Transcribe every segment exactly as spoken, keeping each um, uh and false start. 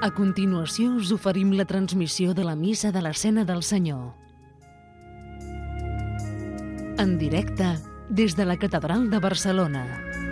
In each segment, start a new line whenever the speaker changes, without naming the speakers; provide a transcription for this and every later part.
A continuació us oferim la transmissió de la Missa de l'Escena del Senyor. En directe des de la Catedral de Barcelona.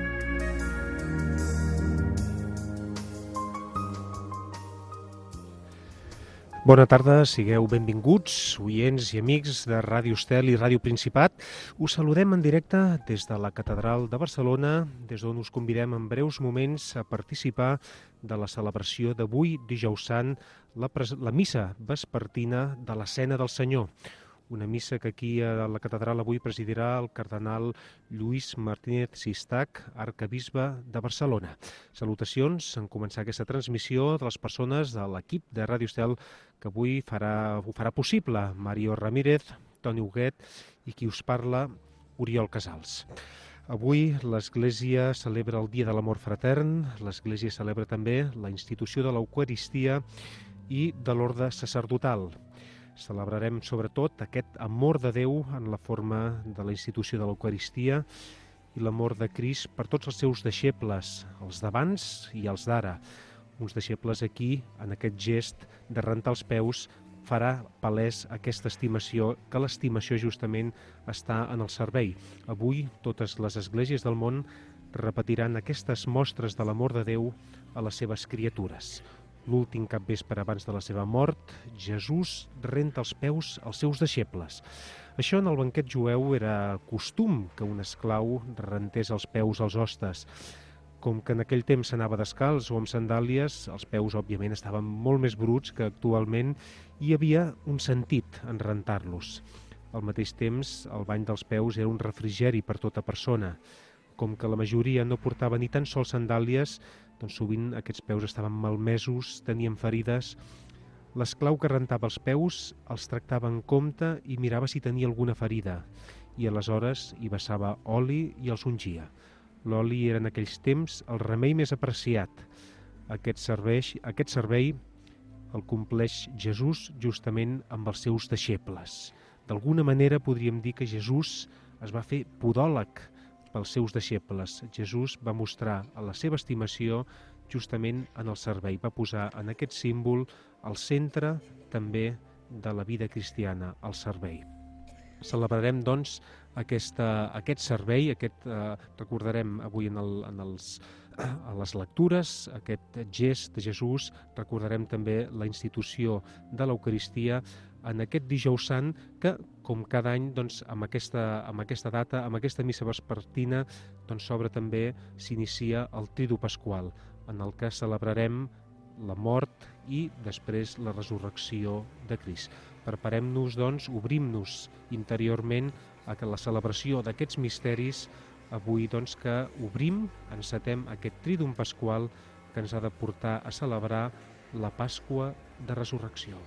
Bona tarda, sigueu benvinguts, oients i amics de Ràdio Estel i Ràdio Principat. Us saludem en directe des de la Catedral de Barcelona, des d'on us convidem en breus moments a participar de la celebració d'avui, dijous sant, la, la missa vespertina de l'Escena del Senyor. Una missa que aquí a la catedral avui presidirà el cardenal Lluís Martínez Sistac, arcabisbe de Barcelona. Salutacions en començar aquesta transmissió de les persones de l'equip de Ràdio Estel que avui farà, ho farà possible. Mario Ramírez, Toni Huguet i qui us parla, Oriol Casals. Avui l'Església celebra el Dia de l'Amor Fratern, l'Església celebra també la institució de l'Eucaristia i de l'Orde Sacerdotal. Celebrarem sobretot aquest amor de Déu en la forma de la institució de l'Eucaristia i l'amor de Crist per tots els seus deixebles, els d'abans i els d'ara. Uns deixebles aquí, en aquest gest de rentar els peus, farà palès aquesta estimació, que l'estimació justament està en el servei. Avui totes les esglésies del món repetiran aquestes mostres de l'amor de Déu a les seves criatures. L'últim capvespre abans de la seva mort, Jesús renta els peus als seus deixebles. Això en el banquet jueu era costum, que un esclau rentés els peus als hostes. Com que en aquell temps s'anava descalç o amb sandàlies, els peus òbviament estaven molt més bruts que actualment i hi havia un sentit en rentar-los. Al mateix temps, el bany dels peus era un refrigeri per tota persona. Com que la majoria no portava ni tan sols sandàlies, doncs sovint aquests peus estaven malmesos, tenien ferides. L'esclau que rentava els peus els tractava en compte i mirava si tenia alguna ferida, i aleshores hi vessava oli i els ungia. L'oli era en aquells temps el remei més apreciat. Aquest, serveix, aquest servei el compleix Jesús justament amb els seus deixebles. D'alguna manera podríem dir que Jesús es va fer podòleg pels seus deixebles. Jesús va mostrar la seva estimació justament en el servei. Va posar en aquest símbol al centre també de la vida cristiana, el servei. Celebrarem, doncs, aquesta, aquest servei, aquest, eh, recordarem avui en, el, en els, a les lectures, aquest gest de Jesús, recordarem també la institució de l'Eucaristia en aquest dijous sant que, com cada any, doncs, amb, aquesta, amb aquesta data, amb aquesta missa vespertina, doncs, s'obre també, s'inicia el Tridu Pasqual, en el que celebrarem la mort i després la resurrecció de Crist. Preparem-nos, doncs, obrim-nos interiorment a la celebració d'aquests misteris, avui doncs, que obrim, encetem aquest Trídum Pasqual que ens ha de portar a celebrar la Pasqua de Resurrecció.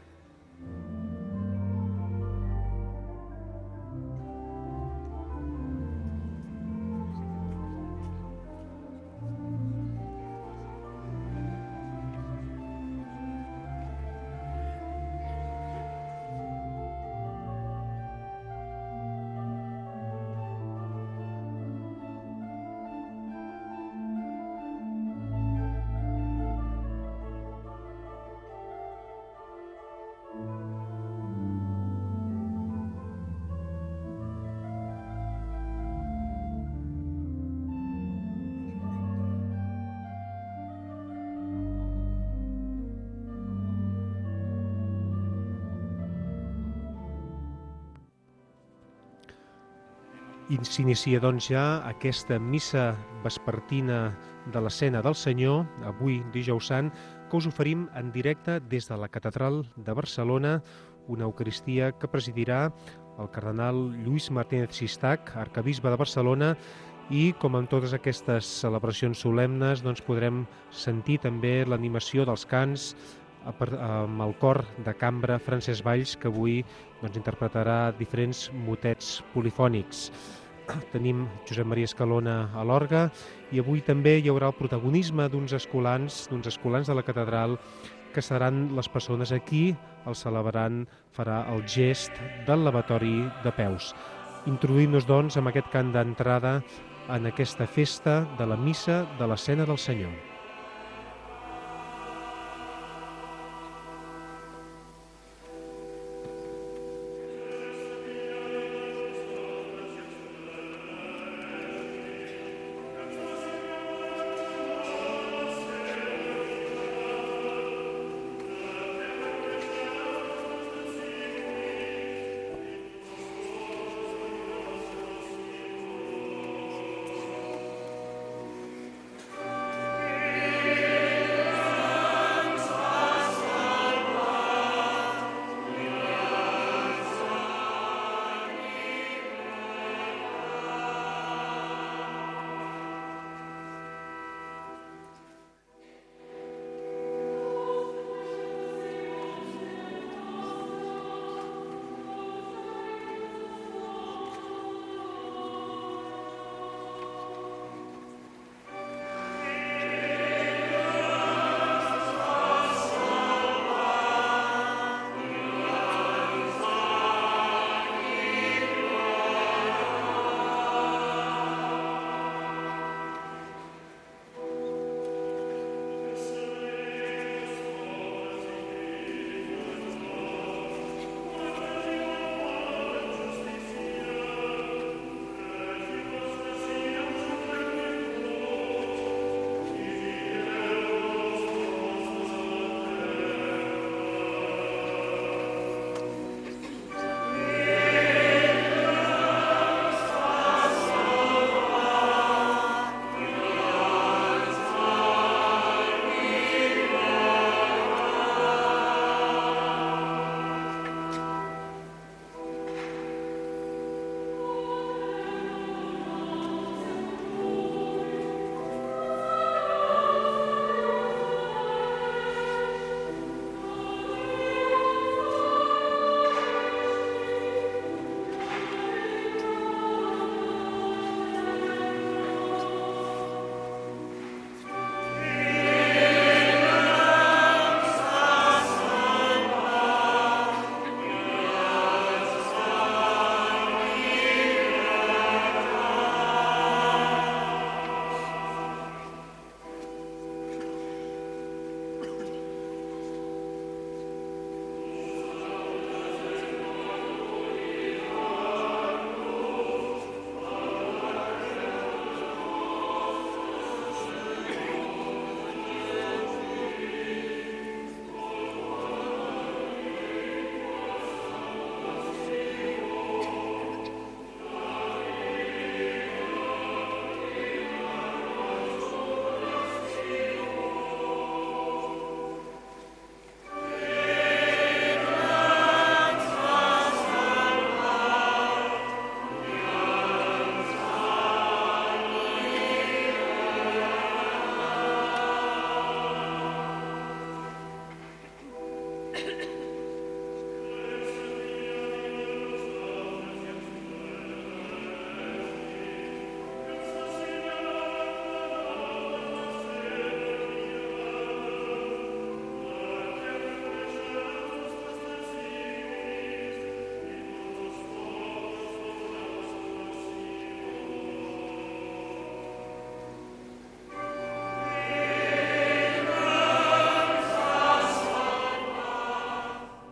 I s'inicia doncs ja aquesta missa vespertina de l'Escena del Senyor, avui dijous sant, que us oferim en directe des de la Catedral de Barcelona, una Eucaristia que presidirà el cardenal Lluís Martínez Sistac, arcabisbe de Barcelona, i com en totes aquestes celebracions solemnes doncs podrem sentir també l'animació dels cants amb el cor de cambra Francesc Valls, que avui doncs, interpretarà diferents motets polifònics. Tenim Josep Maria Escalona a l'orgue i avui també hi haurà el protagonisme d'uns escolans, d'uns escolans de la catedral que seran les persones aquí, el celebrant farà el gest del lavatori de peus. Introduïm-nos, doncs, amb aquest cant d'entrada en aquesta festa de la missa de l'Escena del Senyor.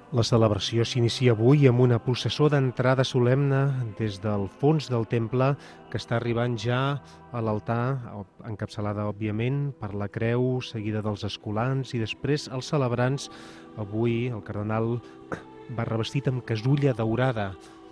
La celebració s'inicia avui amb una processó d'entrada solemne des del fons del temple que està arribant ja a l'altar, encapçalada, òbviament, per la creu, seguida dels escolans i després els celebrants. Avui el cardenal va revestit amb casulla daurada.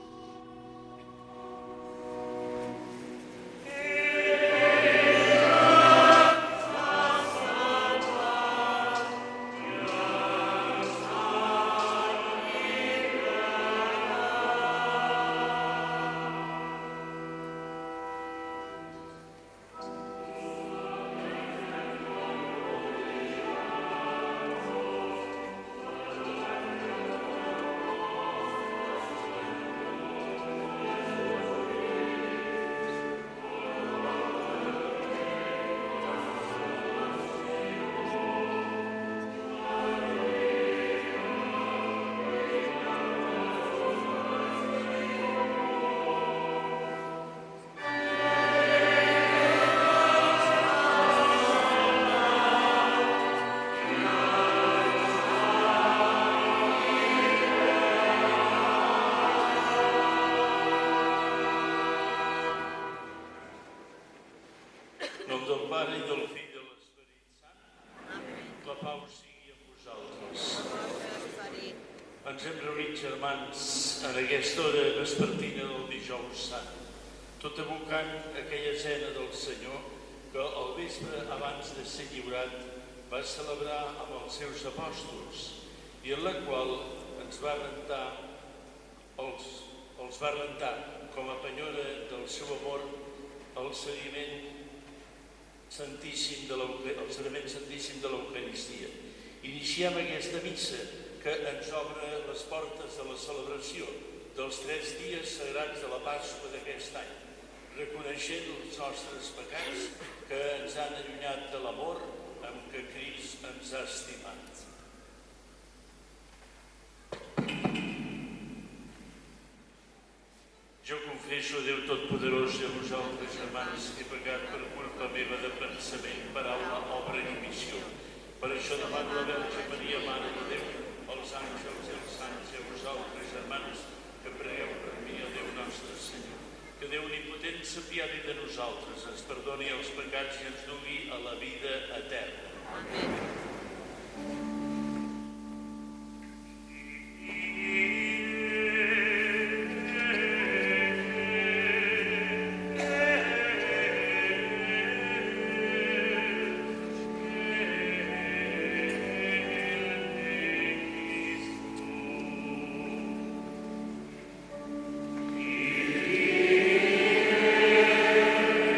Ens hem reunit, germans, en aquesta hora vespertina del dijous sant, tot evocant aquella escena del Senyor que al vespre, abans de ser lliurat, va celebrar amb els seus apòstols i en la qual ens va rentar, els, els va rentar com a penyora del seu amor el sediment santíssim de el sediment santíssim de l'Eucaristia. Iniciem aquesta missa que ens obre les portes de la celebració dels tres dies sagrats de la Pasqua d'aquest any, reconeixent els nostres pecats que ens han allunyat de l'amor amb què Crist ens ha estimat. Jo confesso a Déu Totpoderós i a vosaltres, germans, que he pecat per culpa meva de pensament, paraula, obra i omissió. Per això demano a la Verge Maria, Mare de Déu, els àngels i els sants i a vosaltres, germans, que pregueu per mi a Déu nostre Senyor. Que Déu omnipotent s'apiadi de nosaltres, ens perdoni els pecats i ens dugui a la vida eterna. Amén.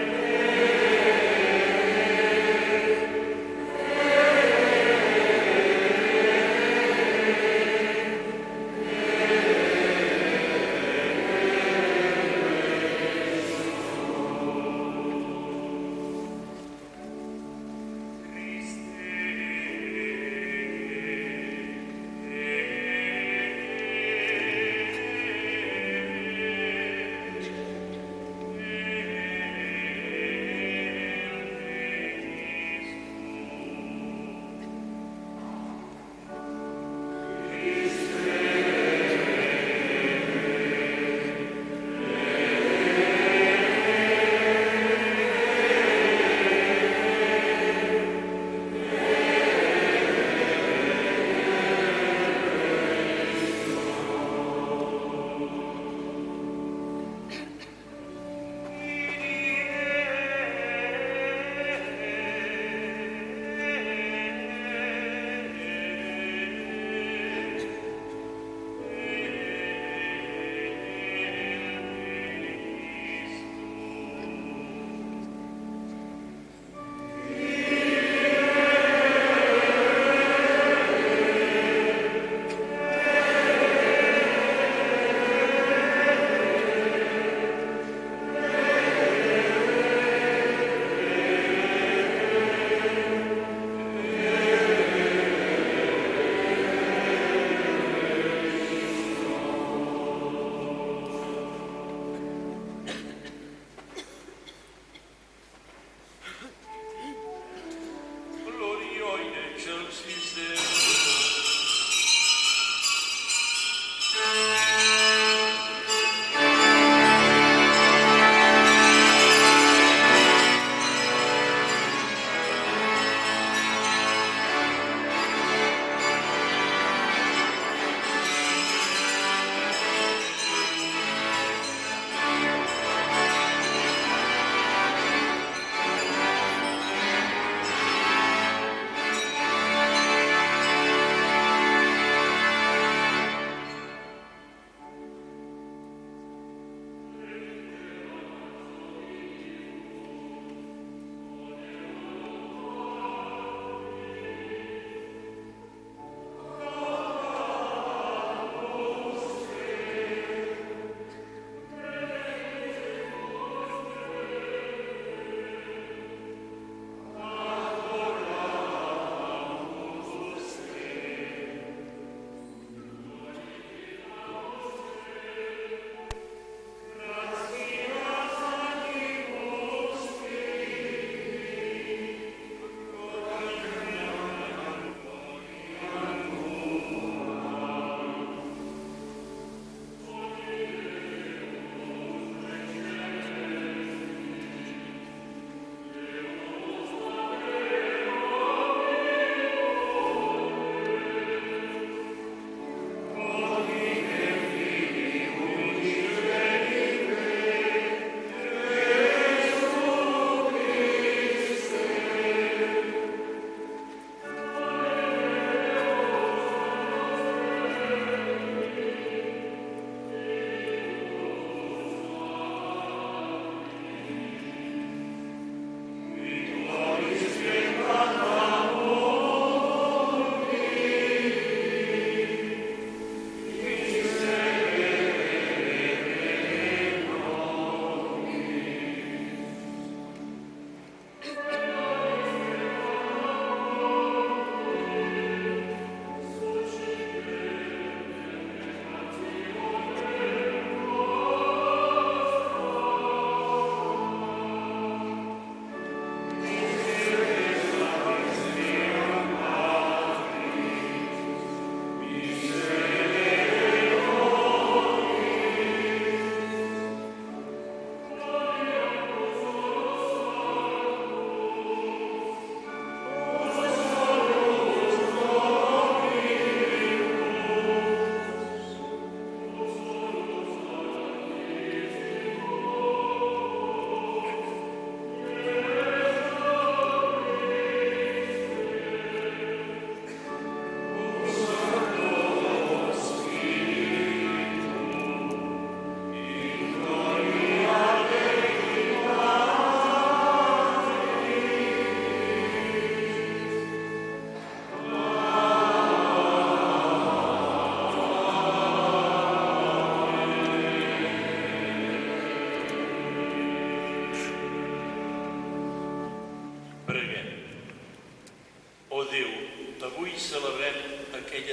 Amen.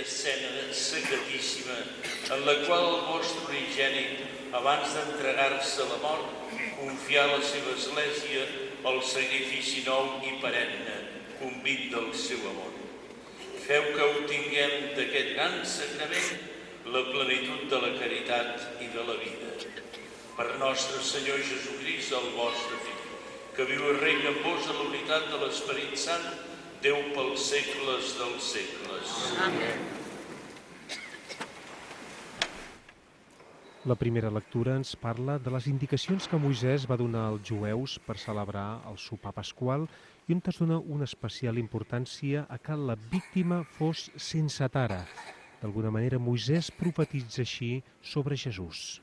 escena sagradíssima en la qual el vostre unigènit, abans d'entregar-se a la mort, confià la seva església al sacrifici nou i perenne, convit del seu amor. Feu que obtinguem d'aquest gran sagrament la plenitud de la caritat i de la vida. Per nostre Senyor Jesucrist, el vostre Fill, que viu i regna amb vos a la unitat de l'Esperit Sant, Déu pels segles dels segles. Amén.
La primera lectura ens parla de les indicacions que Moisès va donar als jueus per celebrar el sopar pasqual i on es dona una especial importància a que la víctima fos sense tara. D'alguna manera, Moisès profetitza així sobre Jesús.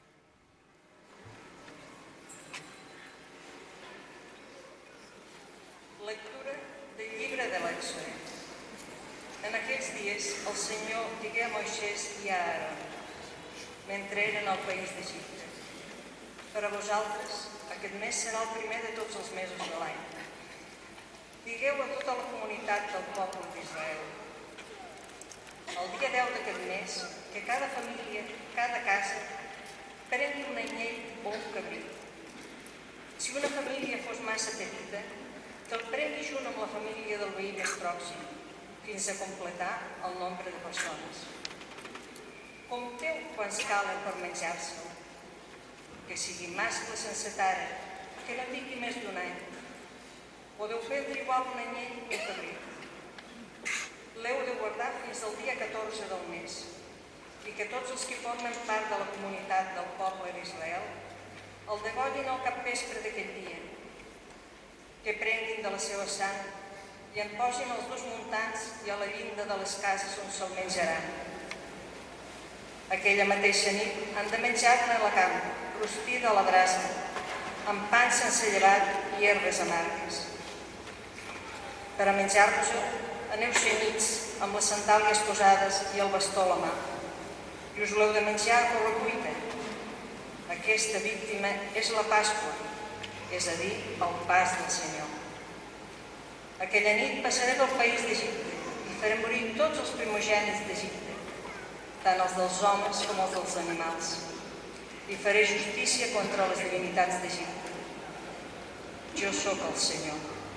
Lectura del llibre de l'Èxode. En aquells dies el Senyor digué a Moisès i a Aaron, mentre eren al país d'Egipte: per a vosaltres aquest mes serà el primer de tots els mesos de l'any. Digueu a tota la comunitat del poble d'Israel: el dia deu d'aquest mes, que cada família, cada casa, prengui un anyell o un cabrit. Si una família fos massa petita, que el prengui junt amb la família del veí més pròxim, fins a completar el nombre de persones. Compteu quants calen per menjar-se'l, que sigui mascle sense tara, que no tingui més d'un any. Podeu prendre igual un anyell o un cabrit. L'heu de guardar fins al dia catorze del mes, i que tots els que formen part de la comunitat del poble d'Israel el degollin al capvespre d'aquell dia, que prenguin de la seva sang i en posin als dos muntants i a la llinda de les cases on se'l menjaran. Aquella mateixa nit han de menjar-ne a la camp, rostida a la brasa, amb pa sense llevat i herbes amargues. Per a menjar-vos-ho, aneu cenyits, amb les sandàlies posades i el bastó a la mà, i us l'heu de menjar a correcuita. Aquesta víctima és la Pasqua, és a dir, el pas del Senyor. Aquella nit passaré pel país d'Egipte i faré morir tots els primogènits d'Egipte, tant els dels homes com els dels animals, i faré justícia contra les divinitats d'Egipte. Jo sóc el Senyor.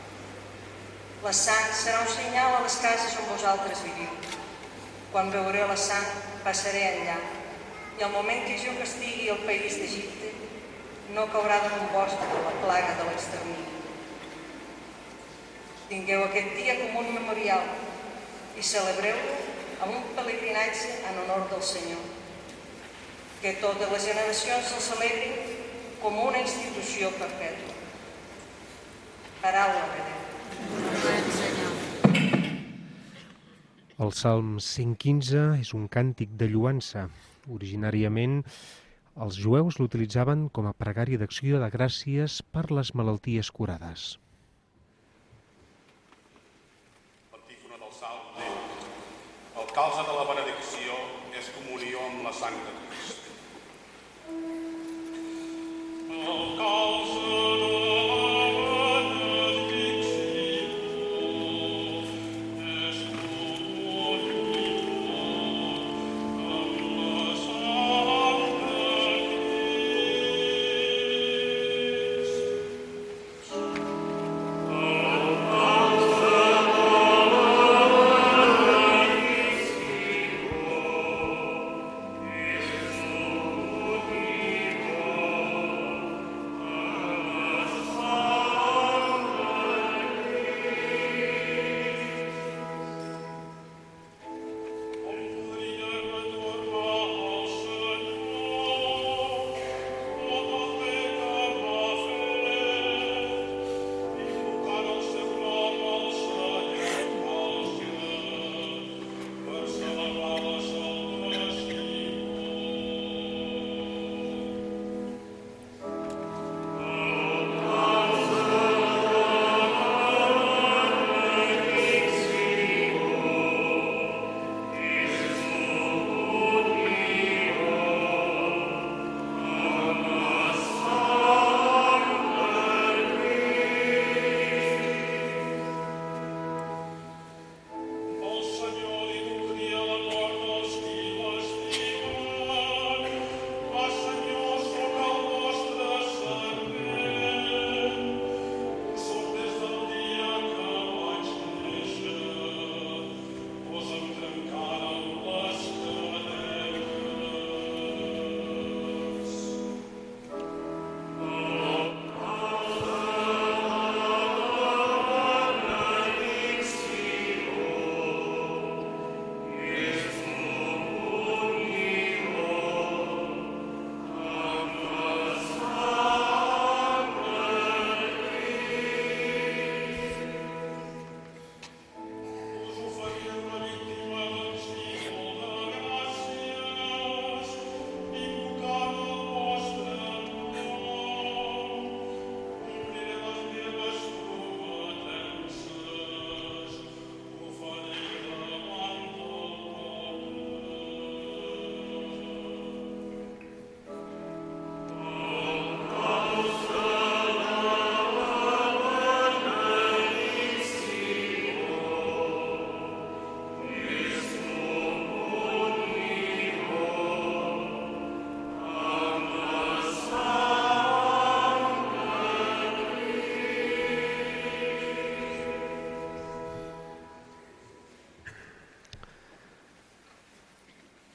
La sang serà un senyal a les cases on vosaltres viviu. Quan veureu la sang, passaré enllà, i al moment que jo castigui el país d'Egipte, no caurà damunt vostre la plaga de l'extermini. Tingueu aquest dia com un memorial i celebreu-lo amb un pelegrinatge en honor del Senyor. Que totes les generacions el celebrin com una institució perpètua. Paraula de Déu.
El Salm cent quinze és un càntic de lloança. Originàriament, els jueus l'utilitzaven com a pregària d'acció de gràcies per les malalties curades.
L'antífona del Salm diu: el calze de la benedicció és comunió amb la sang de Crist. El calze de
Yes.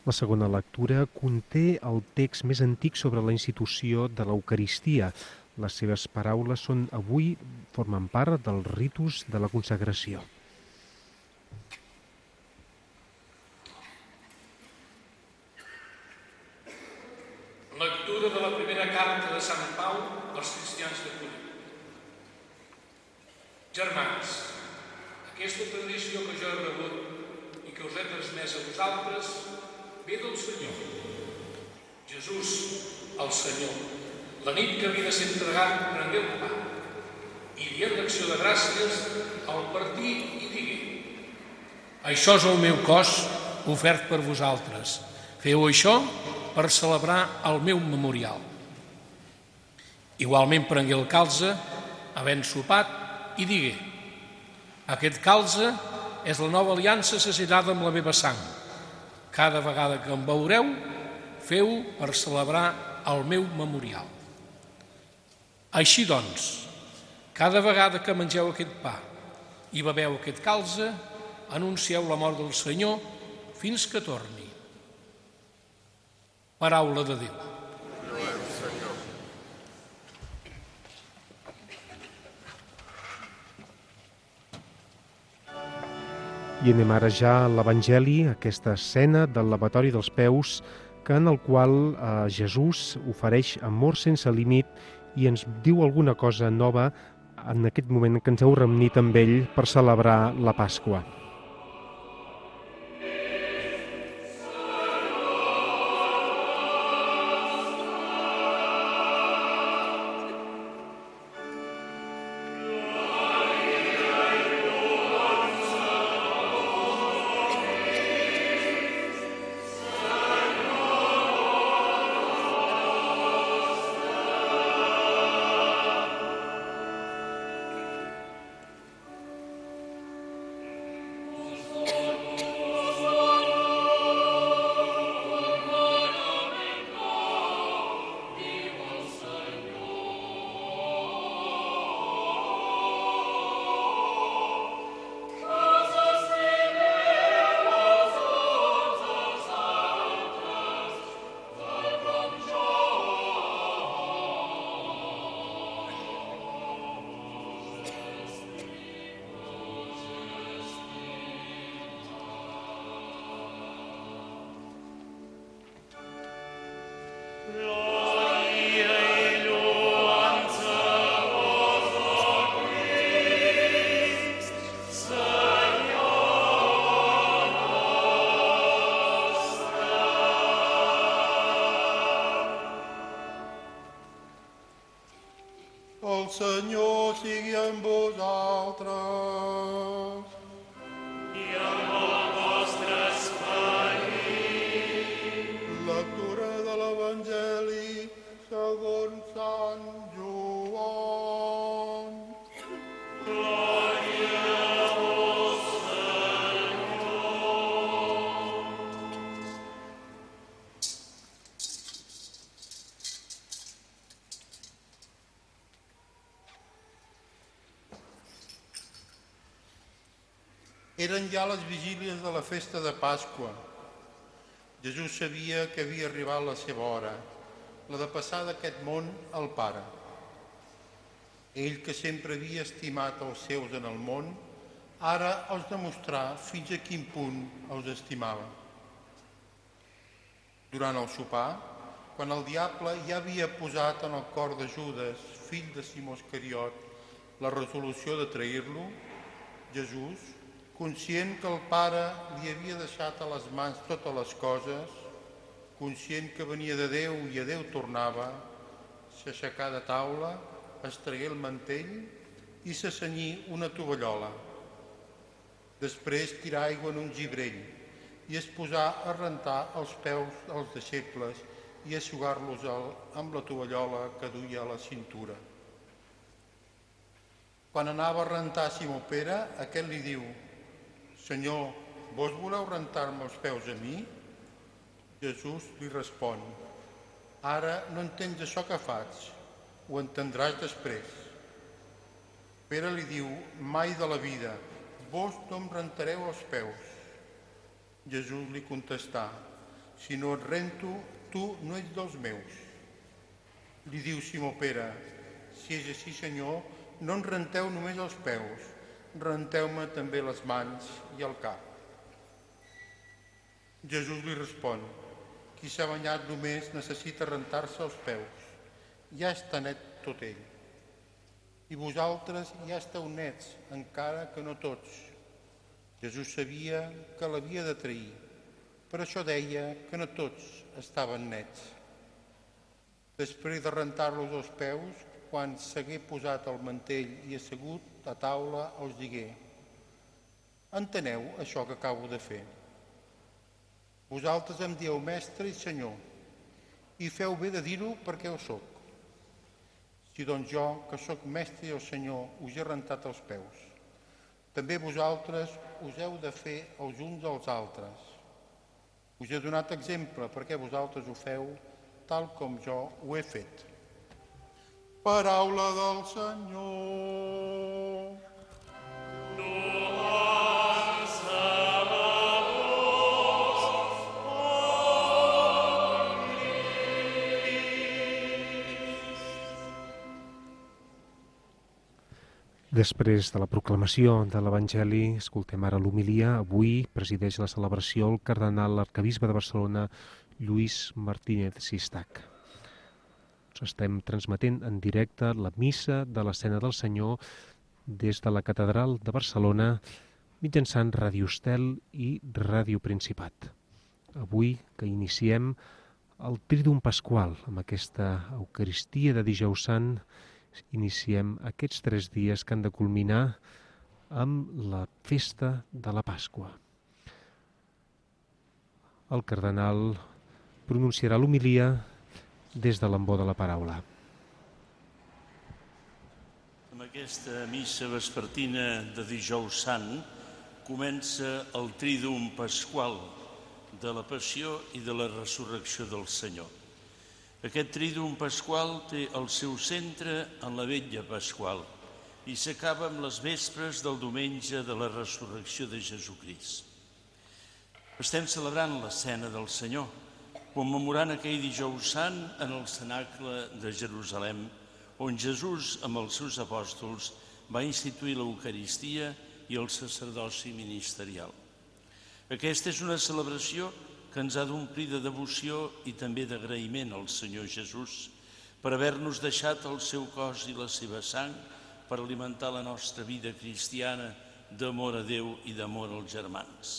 La segona lectura conté el text més antic sobre la institució de l'Eucaristia. Les seves paraules són avui formen part del ritus de la consagració.
Lectura de la primera carta de Sant Pau als cristians de Corint. Germans, aquesta tradició que jo he rebut i que us he transmès a vosaltres ve del Senyor. Jesús, el Senyor, la nit que havia de ser entregat, prengué el pa i dient l'acció de gràcies al partir i digué: això és el meu cos ofert per vosaltres. Feu això per celebrar el meu memorial. Igualment prengué el calze, havent sopat, i digué: aquest calze és la nova aliança associada amb la meva sang. Cada vegada que em beureu, feu per celebrar el meu memorial. Així doncs, cada vegada que mengeu aquest pa i beveu aquest calze, anuncieu la mort del Senyor fins que torni. Paraula de Déu.
I anem ara ja a l'Evangeli, aquesta escena del lavatori dels peus, que en el qual eh, Jesús ofereix amor sense límit i ens diu alguna cosa nova en aquest moment que ens heu reunit amb ell per celebrar la Pasqua.
El Senyor sigui amb vosaltres.
I amb el vostre esperit.
Lectura de l'Evangeli segons Sant Joan.
Glòria a vos, Senyor.
Eren ja les vigílies de la festa de Pasqua. Jesús sabia que havia arribat la seva hora, la de passar d'aquest món al Pare. Ell, que sempre havia estimat els seus en el món, ara els demostrà fins a quin punt els estimava. Durant el sopar, quan el diable ja havia posat en el cor de Judes, fill de Simó Iscariot, la resolució de trair-lo, Jesús, conscient que el Pare li havia deixat a les mans totes les coses, conscient que venia de Déu i a Déu tornava, s'aixecà de taula, es tragué el mantell i se cenyí una tovallola. Després tirà aigua en un gibrell i es posà a rentar els peus dels deixebles i a assugar-los amb la tovallola que duia a la cintura. Quan anava a rentar Simó Pere, aquest li diu: Senyor, vos voleu rentar-me els peus a mi? Jesús li respon: ara no entens això que faig, ho entendràs després. Pere li diu: mai de la vida, vos no em rentareu els peus. Jesús li contestà: Si no et rento, tu no ets dels meus. Li diu Simó Pere: si és així, Senyor, no en renteu només els peus, renteu-me també les mans i el cap. Jesús li respon: qui s'ha banyat només necessita rentar-se els peus. Ja està net tot ell. I vosaltres ja esteu nets, encara que no tots. Jesús sabia que l'havia de trair, per això deia que no tots estaven nets. Després de rentar-los els peus, quan s'hagué posat el mantell i assegut a taula, els digué: enteneu això que acabo de fer? Vosaltres em dieu mestre i senyor, i feu bé de dir-ho perquè ho soc. Si doncs jo, que sóc mestre i el Senyor, us he rentat els peus, també vosaltres us heu de fer els uns als altres. Us he donat exemple perquè vosaltres ho feu tal com jo ho he fet. Paraula del Senyor.
Després de la proclamació de l'Evangeli, escoltem ara l'homilia. Avui presideix la celebració el cardenal arquebisbe de Barcelona, Lluís Martínez Sistac. Ens estem transmetent en directe la missa de l'Escena del Senyor des de la Catedral de Barcelona mitjançant Ràdio Estel i Ràdio Principat. Avui que iniciem el Trídum Pasqual amb aquesta Eucaristia de Dijous Sant, iniciem aquests tres dies que han de culminar amb la festa de la Pasqua. El cardenal pronunciarà l'homilia des de l'embó de la paraula.
Amb aquesta missa vespertina de Dijous Sant comença el Trídum Pasqual de la Passió i de la Resurrecció del Senyor. Aquest Trídum Pasqual té el seu centre en la vetlla pasqual i s'acaba amb les vespres del diumenge de la Resurrecció de Jesucrist. Estem celebrant l'escena del Senyor, commemorant aquell Dijous Sant en el cenacle de Jerusalem, on Jesús, amb els seus apòstols, va instituir l'Eucaristia i el sacerdoci ministerial. Aquesta és una celebració que ens ha d'omplir de devoció i també d'agraïment al Senyor Jesús per haver-nos deixat el seu cos i la seva sang per alimentar la nostra vida cristiana d'amor a Déu i d'amor als germans.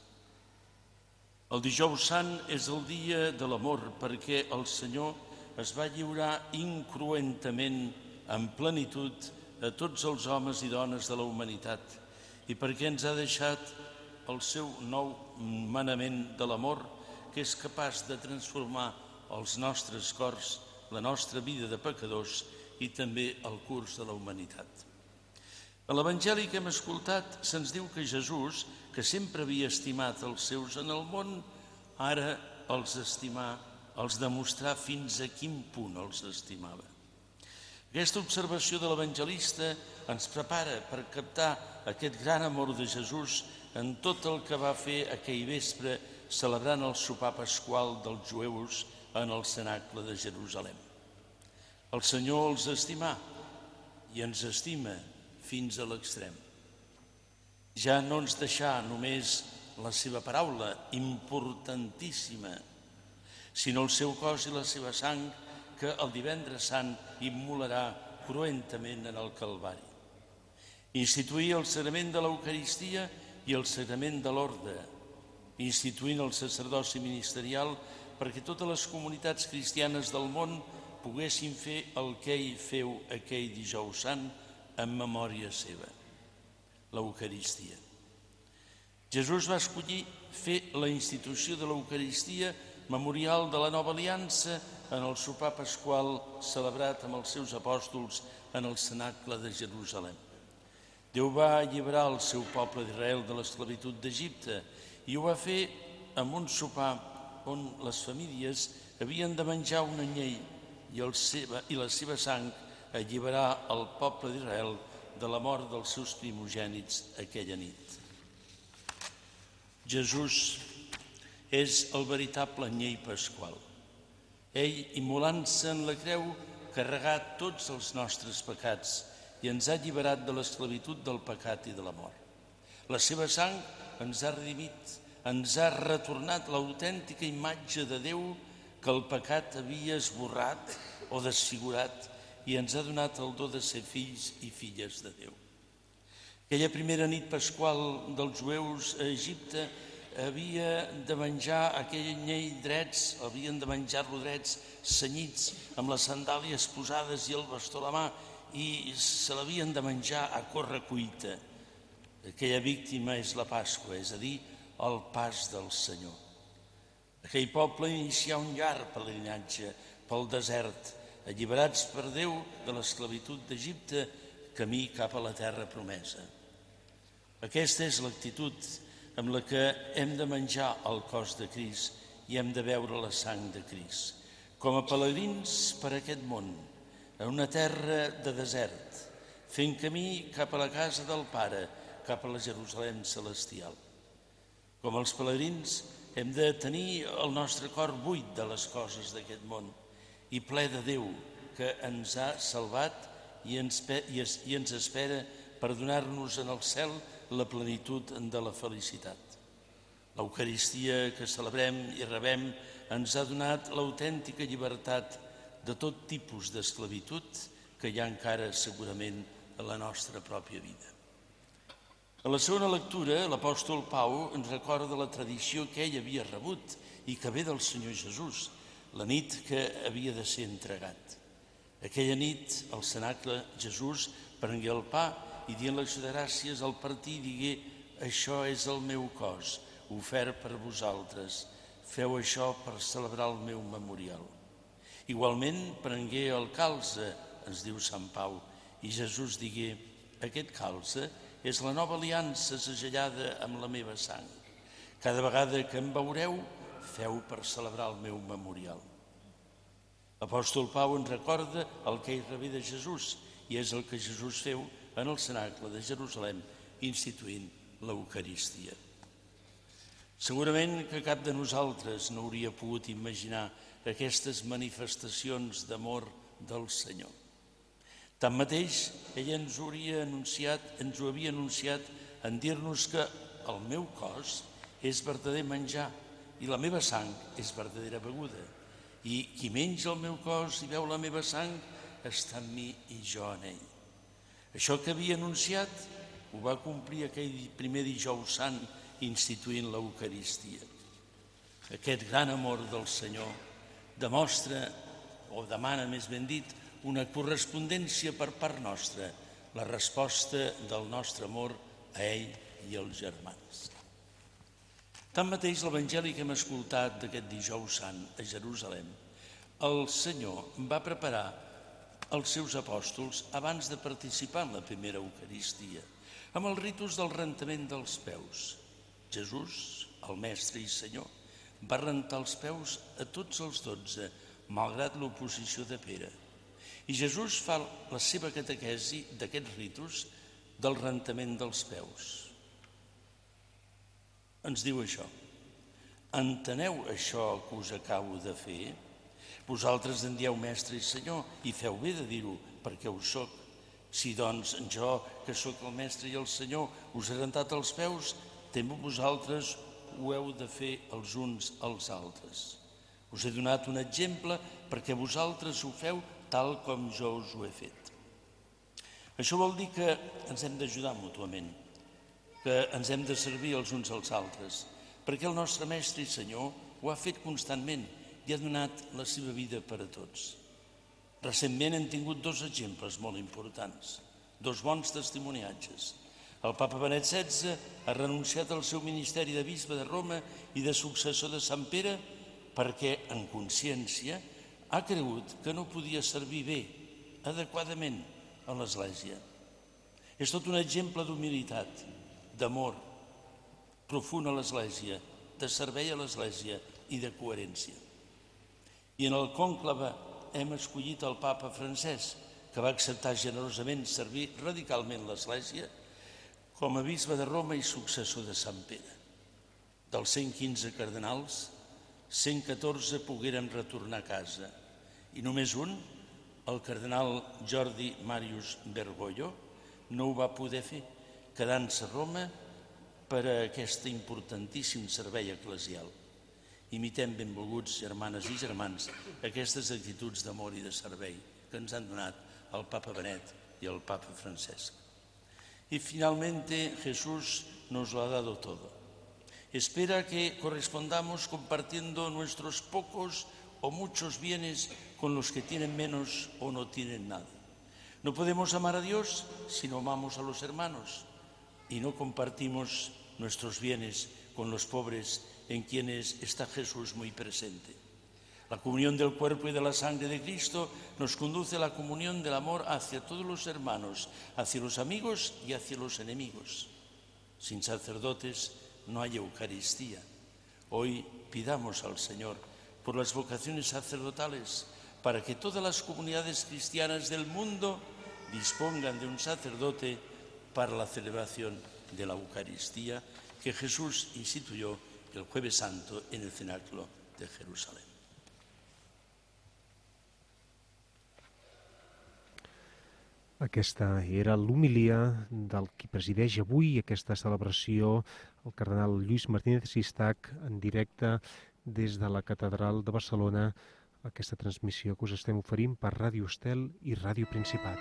El Dijous Sant és el dia de l'amor perquè el Senyor es va lliurar incruentament, en plenitud, a tots els homes i dones de la humanitat i perquè ens ha deixat el seu nou manament de l'amor, que és capaç de transformar els nostres cors, la nostra vida de pecadors i també el curs de la humanitat. A l'Evangeli que hem escoltat se'ns diu que Jesús, que sempre havia estimat els seus en el món, ara els estimà, els demostrà fins a quin punt els estimava. Aquesta observació de l'evangelista ens prepara per captar aquest gran amor de Jesús en tot el que va fer aquell vespre celebrant el sopar pasqual dels jueus en el cenacle de Jerusalem. El Senyor els estimà i ens estima fins a l'extrem. Ja no ens deixà només la seva paraula, importantíssima, sinó el seu cos i la seva sang que el divendres sant immolarà cruentament en el Calvari. Instituir el sagrament de l'Eucaristia i el sagrament de l'orde, instituint el sacerdoci ministerial perquè totes les comunitats cristianes del món poguessin fer el que ell feu aquell Dijous Sant en memòria seva, l'Eucaristia. Jesús va escollir fer la institució de l'Eucaristia memorial de la nova aliança en el sopar pasqual celebrat amb els seus apòstols en el cenacle de Jerusalem. Déu va alliberar el seu poble d'Israel de l'esclavitud d'Egipte i ho va fer amb un sopar on les famílies havien de menjar un anyell i, el seva, i la seva sang alliberar el poble d'Israel de la mort dels seus primogènits aquella nit. Jesús és el veritable anyell pasqual. Ell, immolant-se en la creu, carregà tots els nostres pecats i ens ha alliberat de l'esclavitud del pecat i de la mort. La seva sang ens ha redimit, ens ha retornat l'autèntica imatge de Déu que el pecat havia esborrat o desfigurat i ens ha donat el do de ser fills i filles de Déu. Aquella primera nit pasqual dels jueus a Egipte havia de menjar aquell anyell drets, havien de menjar-lo drets, cenyits, amb les sandàlies posades i el bastó a la mà, i se l'havien de menjar a correcuita. Aquella víctima és la Pasqua, és a dir, el pas del Senyor. Aquell poble inicià un llarg pelegrinatge pel desert, alliberats per Déu de l'esclavitud d'Egipte, camí cap a la terra promesa. Aquesta és l'actitud amb la que hem de menjar el cos de Crist i hem de beure la sang de Crist. Com a pelegrins per aquest món, en una terra de desert, fent camí cap a la casa del Pare, cap a la Jerusalem celestial. Com els pelegrins, hem de tenir el nostre cor buit de les coses d'aquest món i ple de Déu, que ens ha salvat i ens, i ens espera per donar-nos en el cel la plenitud de la felicitat. L'Eucaristia que celebrem i rebem ens ha donat l'autèntica llibertat de tot tipus d'esclavitud que hi ha encara segurament a la nostra pròpia vida. A la segona lectura, l'apòstol Pau ens recorda la tradició que ell havia rebut i que ve del Senyor Jesús, la nit que havia de ser entregat. Aquella nit, al cenacle, Jesús prengué el pa i dient l'acció de gràcies al partir digué: això és el meu cos, ofert per vosaltres. Feu això per celebrar el meu memorial. Igualment prengué el calze, ens diu Sant Pau, i Jesús digué: aquest calze és la nova aliança segellada amb la meva sang. Cada vegada que em veureu, feu per celebrar el meu memorial. L'apòstol Pau ens recorda el que ell rebé de Jesús i és el que Jesús feu en el cenacle de Jerusalem, instituint l'Eucaristia. Segurament que cap de nosaltres no hauria pogut imaginar aquestes manifestacions d'amor del Senyor. Tanmateix, ell ens ho hauria anunciat, ens ho havia anunciat en dir-nos que el meu cos és verdader menjar i la meva sang és verdadera beguda. I qui menja el meu cos i veu la meva sang està en mi i jo en ell. Això que havia anunciat ho va complir aquell primer dijous sant instituint l'Eucaristia. Aquest gran amor del Senyor demostra, o demana més ben dit, una correspondència per part nostra, la resposta del nostre amor a ell i als germans. Tanmateix, l'Evangeli que hem escoltat d'aquest dijous sant a Jerusalem, el Senyor va preparar els seus apòstols abans de participar en la primera Eucaristia, amb els ritus del rentament dels peus. Jesús, el Mestre i Senyor, va rentar els peus a tots els dotze, malgrat l'oposició de Pere. I Jesús fa la seva catequesi d'aquests ritus del rentament dels peus. Ens diu això: enteneu això que us acabo de fer? Vosaltres en dieu Mestre i Senyor, i feu bé de dir-ho, perquè ho soc. Si doncs jo, que sóc el Mestre i el Senyor, us he rentat els peus, també vosaltres ho heu de fer els uns als altres. Us he donat un exemple perquè vosaltres ho feu tal com jo us ho he fet. Això vol dir que ens hem d'ajudar mútuament, que ens hem de servir els uns als altres, perquè el nostre Mestre i Senyor ho ha fet constantment i ha donat la seva vida per a tots. Recentment hem tingut dos exemples molt importants, dos bons testimoniatges. El papa Benet setze ha renunciat al seu ministeri de bisbe de Roma i de successor de Sant Pere perquè, en consciència, ha cregut que no podia servir bé, adequadament, a l'Església. És tot un exemple d'humilitat, d'amor profund a l'Església, de servei a l'Església i de coherència. I en el cònclave hem escollit el papa Francesc, que va acceptar generosament servir radicalment l'Església com a bisbe de Roma i successor de Sant Pere. Dels cent quinze cardenals, cent catorze pogueren retornar a casa i només un, el cardenal Jordi Màrius Bergoglio, no ho va poder fer, quedant-se a Roma per a aquest importantíssim servei eclesial. Imitem, benvolguts germanes i germans, aquestes actituds d'amor i de servei que ens han donat el Papa Benet y el Papa Francesc. Y finalmente Jesús nos lo ha dado todo. Espera que correspondamos compartiendo nuestros pocos o muchos bienes con los que tienen menos o no tienen nada. No podemos amar a Dios si no amamos a los hermanos y no compartimos nuestros bienes con los pobres en quienes está Jesús muy presente. La comunión del cuerpo y de la sangre de Cristo nos conduce a la comunión del amor hacia todos los hermanos, hacia los amigos y hacia los enemigos. Sin sacerdotes no hay Eucaristía. Hoy pidamos al Señor por las vocaciones sacerdotales para que todas las comunidades cristianas del mundo dispongan de un sacerdote para la celebración de la Eucaristía que Jesús instituyó el Jueves Santo en el cenáculo de Jerusalén.
Aquesta era l'homilia del qui presideix avui aquesta celebració, el cardenal Lluís Martínez Sistac, en directe des de la Catedral de Barcelona, aquesta transmissió que us estem oferint per Ràdio Estel i Ràdio Principat.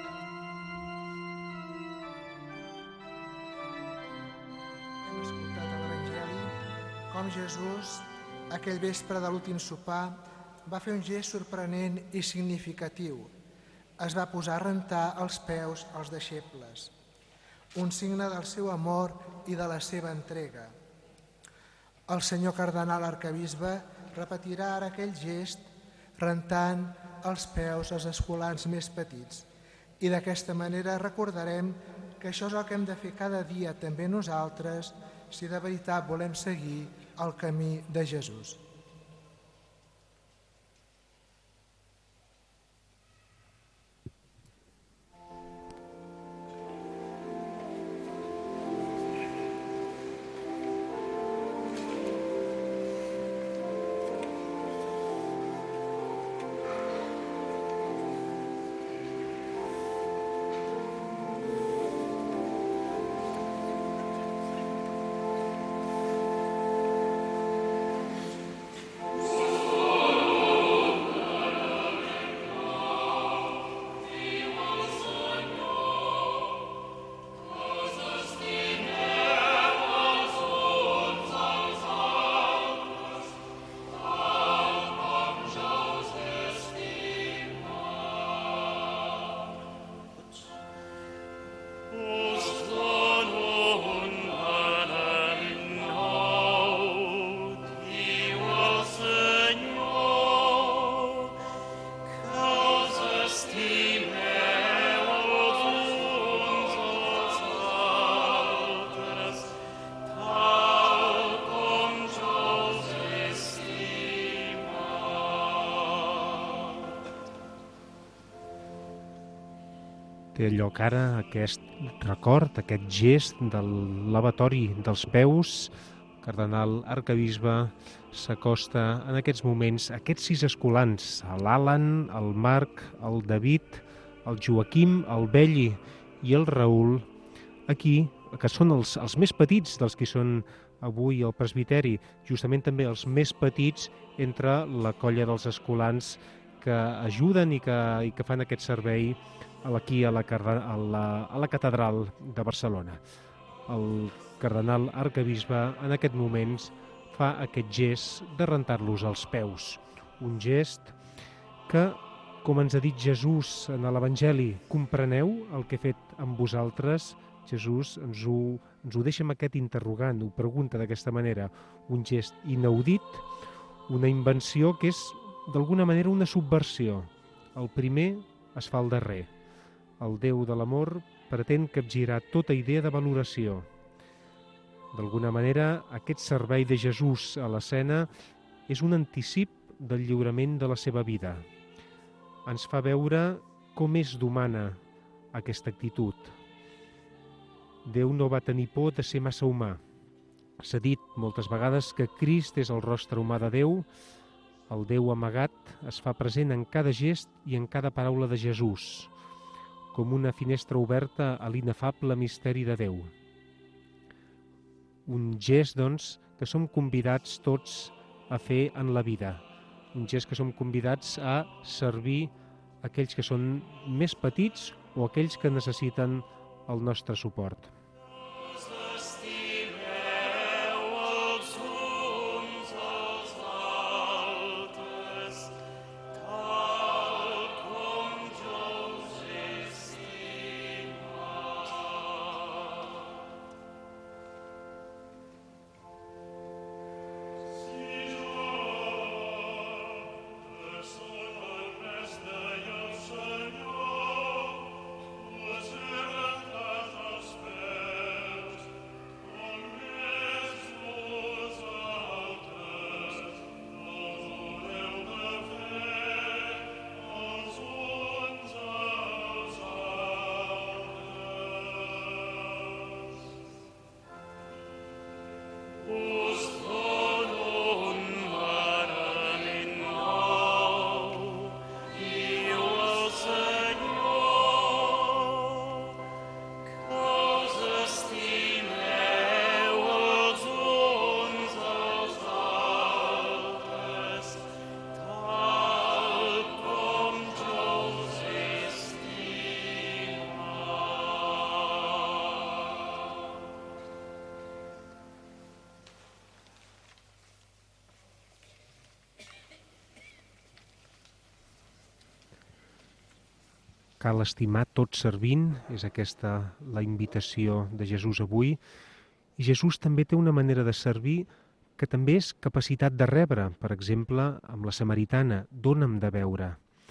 Hem escoltat a l'Evangeli com Jesús, aquell vespre de l'últim sopar, va fer un gest sorprenent i significatiu. Es va posar a rentar els peus als deixebles, un signe del seu amor i de la seva entrega. El senyor cardenal arquebisbe repetirà ara aquell gest rentant els peus als escolans més petits i d'aquesta manera recordarem que això és el que hem de fer cada dia també nosaltres si de veritat volem seguir el camí de Jesús.
Té lloc ara aquest record, aquest gest del lavatori dels peus. El cardenal arquebisbe s'acosta en aquests moments a aquests sis escolans, l'Alan, el Marc, el David, el Joaquim, el Belli i el Raül, aquí, que són els, els més petits dels que són avui al presbiteri, justament també els més petits entre la colla dels escolans que ajuden i que, i que fan aquest servei aquí a la, a, la, a la Catedral de Barcelona. El cardenal arquebisbe en aquest moments fa aquest gest de rentar-los els peus. Un gest que, com ens ha dit Jesús en l'Evangeli, compreneu el que he fet amb vosaltres? Jesús ens ho, ens ho deixa amb aquest interrogant, ho pregunta d'aquesta manera. Un gest inaudit, una invenció que és d'alguna manera una subversió. El primer es fa el darrer. El Déu de l'amor pretén capgirar tota idea de valoració. D'alguna manera, aquest servei de Jesús a l'escena és un anticip del lliurament de la seva vida. Ens fa veure com és d'humana aquesta actitud. Déu no va tenir por de ser massa humà. S'ha dit moltes vegades que Crist és el rostre humà de Déu. El Déu amagat es fa present en cada gest i en cada paraula de Jesús, com una finestra oberta a l'inefable misteri de Déu. Un gest, doncs, que som convidats tots a fer en la vida. Un gest que som convidats a servir aquells que són més petits o aquells que necessiten el nostre suport. Cal estimar tot servint, és aquesta la invitació de Jesús avui. I Jesús també té una manera de servir que també és capacitat de rebre. Per exemple, amb la samaritana, dona'm de beure.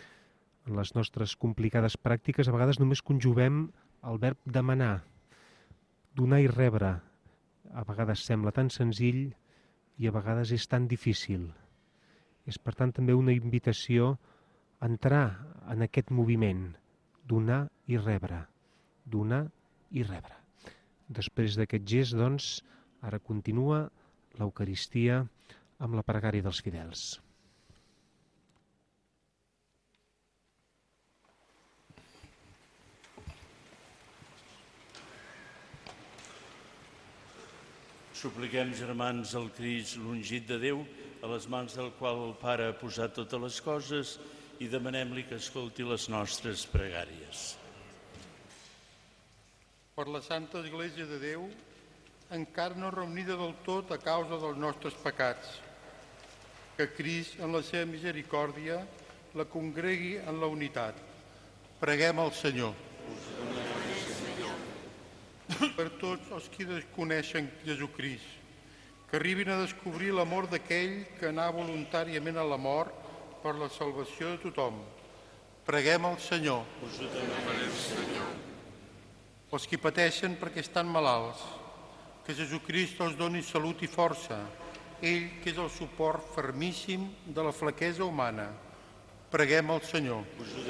En les nostres complicades pràctiques a vegades només conjuguem el verb demanar. Donar i rebre a vegades sembla tan senzill i a vegades és tan difícil. És per tant també una invitació a entrar en aquest moviment, donar i rebre, donar i rebre. Després d'aquest gest, doncs, ara continua l'Eucaristia amb la pregària dels fidels.
Supliquem, germans, el Crist, l'ungit de Déu, a les mans del qual el Pare ha posat totes les coses, i demanem-li que escolti les nostres pregàries.
Per la Santa Església de Déu, encara no reunida del tot a causa dels nostres pecats, que Crist, en la seva misericòrdia, la congregui en la unitat. Preguem al Senyor. Per tots els qui desconeixen Jesucrist, que arribin a descobrir l'amor d'aquell que anà voluntàriament a la mort per la salvació de tothom. Preguem al Senyor. Els qui pateixen perquè estan malalts, que Jesucrist els doni salut i força, ell que és el suport fermíssim de la flaquesa humana. Preguem al Senyor.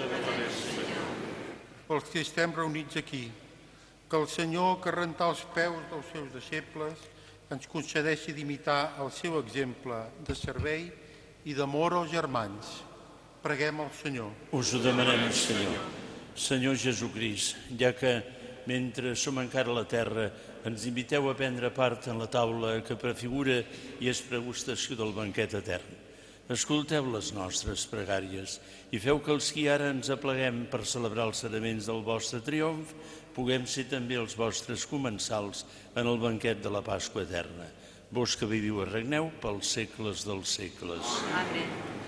Pels que estem reunits aquí, que el Senyor, que rentà els peus dels seus deixebles, ens concedeixi d'imitar el seu exemple de servei i d'amor als germans. Preguem al Senyor.
Us ho demanem, Senyor. Senyor Jesucrist, ja que mentre som encara a la terra ens inviteu a prendre part en la taula que prefigura i és pregustació del banquet etern. Escolteu les nostres pregàries i feu que els qui ara ens apleguem per celebrar els saraments del vostre triomf puguem ser també els vostres comensals en el banquet de la Pasqua eterna. Vos que viviu i regneu pels segles dels segles.
Amén.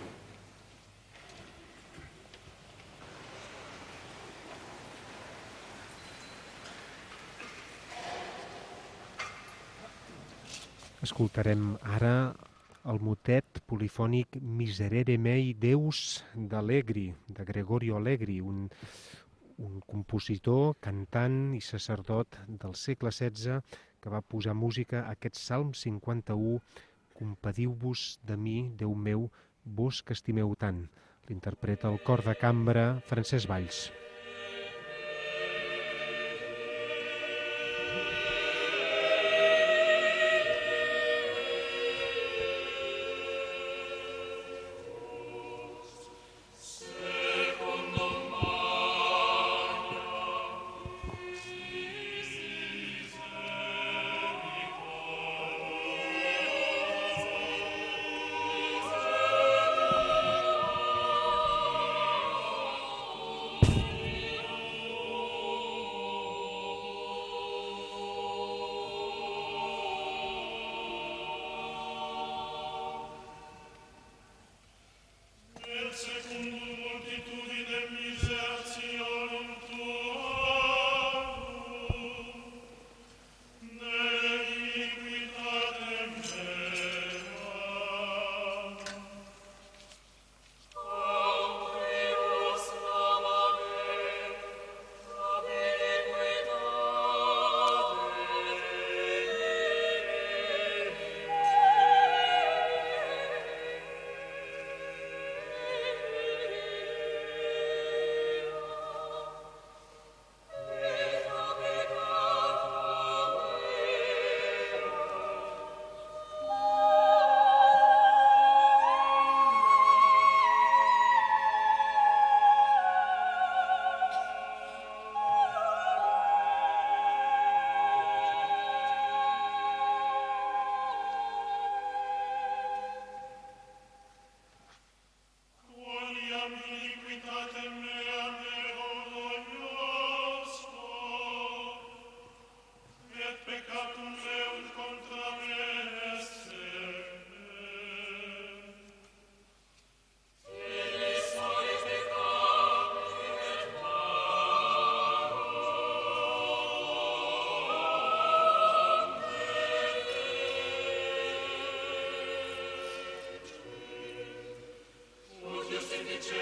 Escoltarem ara el motet polifònic Miserere mei Deus d'Allegri, de Gregorio Allegri, un, un compositor, cantant i sacerdot del segle setze que va posar música a aquest Salm cinquanta-u, Compadiu-vos de mi, Déu meu, vos que estimeu tant. L'interpreta el cor de cambra Francesc Valls.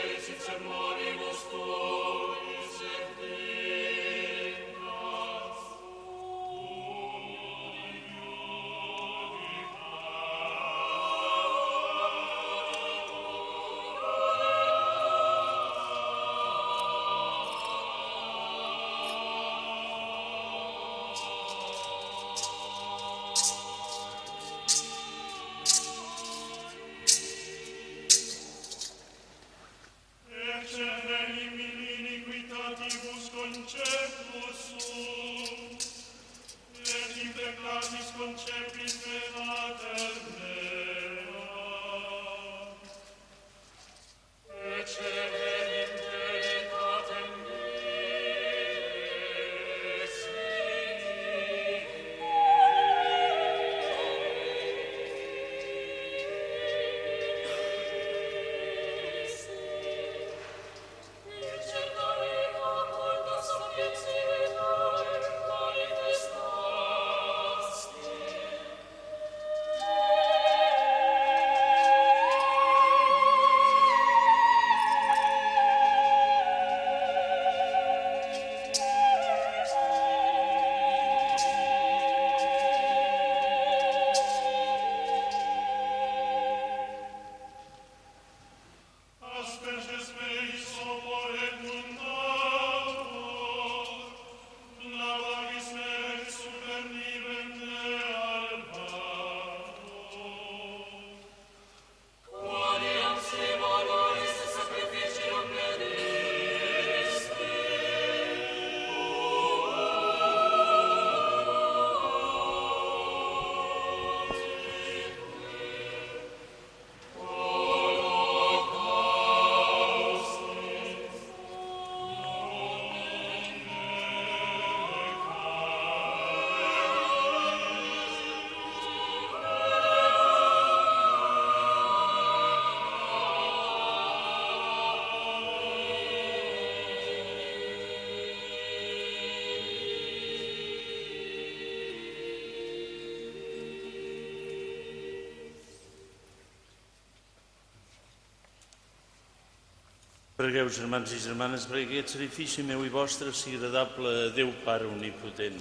Pregueu, germans i germanes, perquè aquest sacrifici meu i vostre sigui agradable a Déu Pare Omnipotent.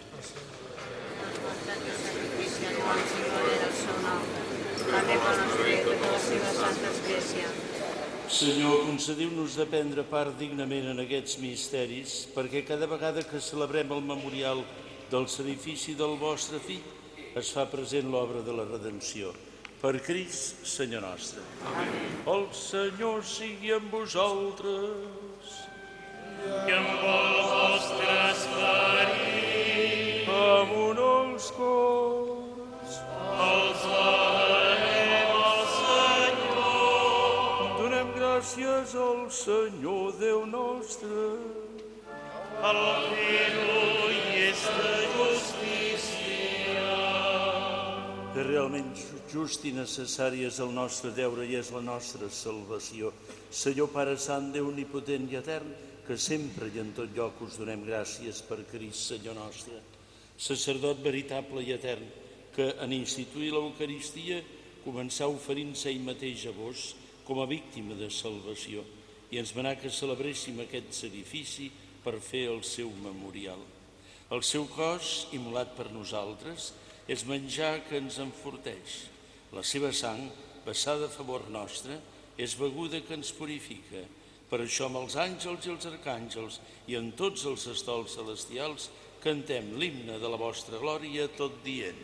Senyor, concediu-nos de prendre part dignament en aquests misteris, perquè cada vegada que celebrem el memorial del sacrifici del vostre fill es fa present l'obra de la redempció. Per Crist, Senyor nostre. Amén. El Senyor sigui amb vosaltres.
I amb el vostre esperit.
Amunt els cors.
Els elevarem al Senyor.
Donem gràcies al Senyor Déu nostre.
El fer-ho i és de justícia.
Que realment just i necessari és el nostre deure i és la nostra salvació. Senyor Pare Sant, Déu omnipotent i etern, que sempre i en tot lloc us donem gràcies per Crist, Senyor nostre. Sacerdot veritable i etern, que en instituir l'Eucaristia començà oferint-se ell mateix a vos com a víctima de salvació i ens manà que celebréssim aquest sacrifici per fer el seu memorial. El seu cos, immolat per nosaltres, és menjar que ens enforteix. La seva sang, vessada a favor nostre, és beguda que ens purifica. Per això amb els àngels i els arcàngels i en tots els estols celestials cantem l'himne de la vostra glòria tot dient.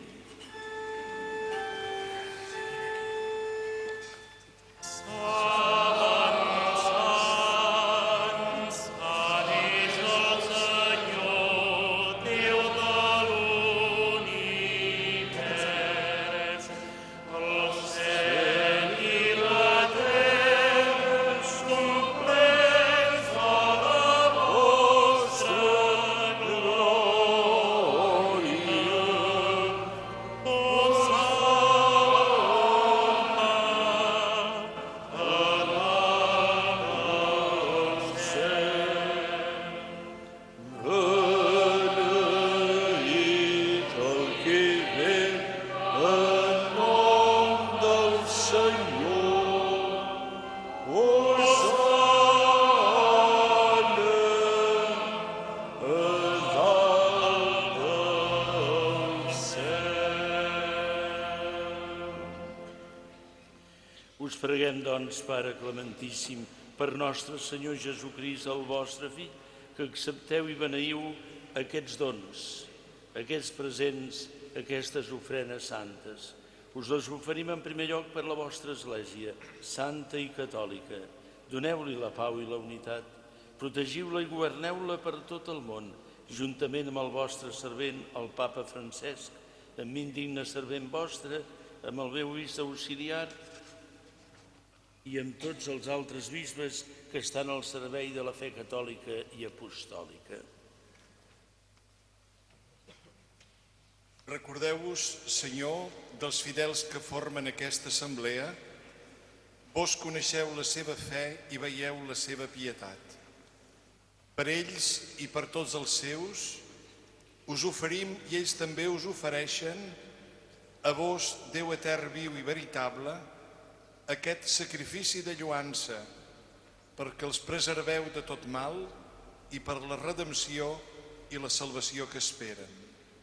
roguem, doncs, Pare Clementíssim, per nostre Senyor Jesucrist, el vostre Fill, que accepteu i beneiu aquests dons, aquests presents, aquestes ofrenes santes. Us les oferim en primer lloc per la vostra Església, santa i catòlica. Doneu-li la pau i la unitat, protegiu-la i governeu-la per tot el món, juntament amb el vostre servent, el Papa Francesc, amb mi indigne servent vostre, amb el meu bisbe auxiliar i amb tots els altres bisbes que estan al servei de la fe catòlica i apostòlica.
Recordeu-vos, Senyor, dels fidels que formen aquesta assemblea. Vos coneixeu la seva fe i veieu la seva pietat. Per ells i per tots els seus, us oferim i ells també us ofereixen, a vos, Déu etern, viu i veritable, aquest sacrifici de lloança, perquè els preserveu de tot mal i per la redempció i la salvació que esperen.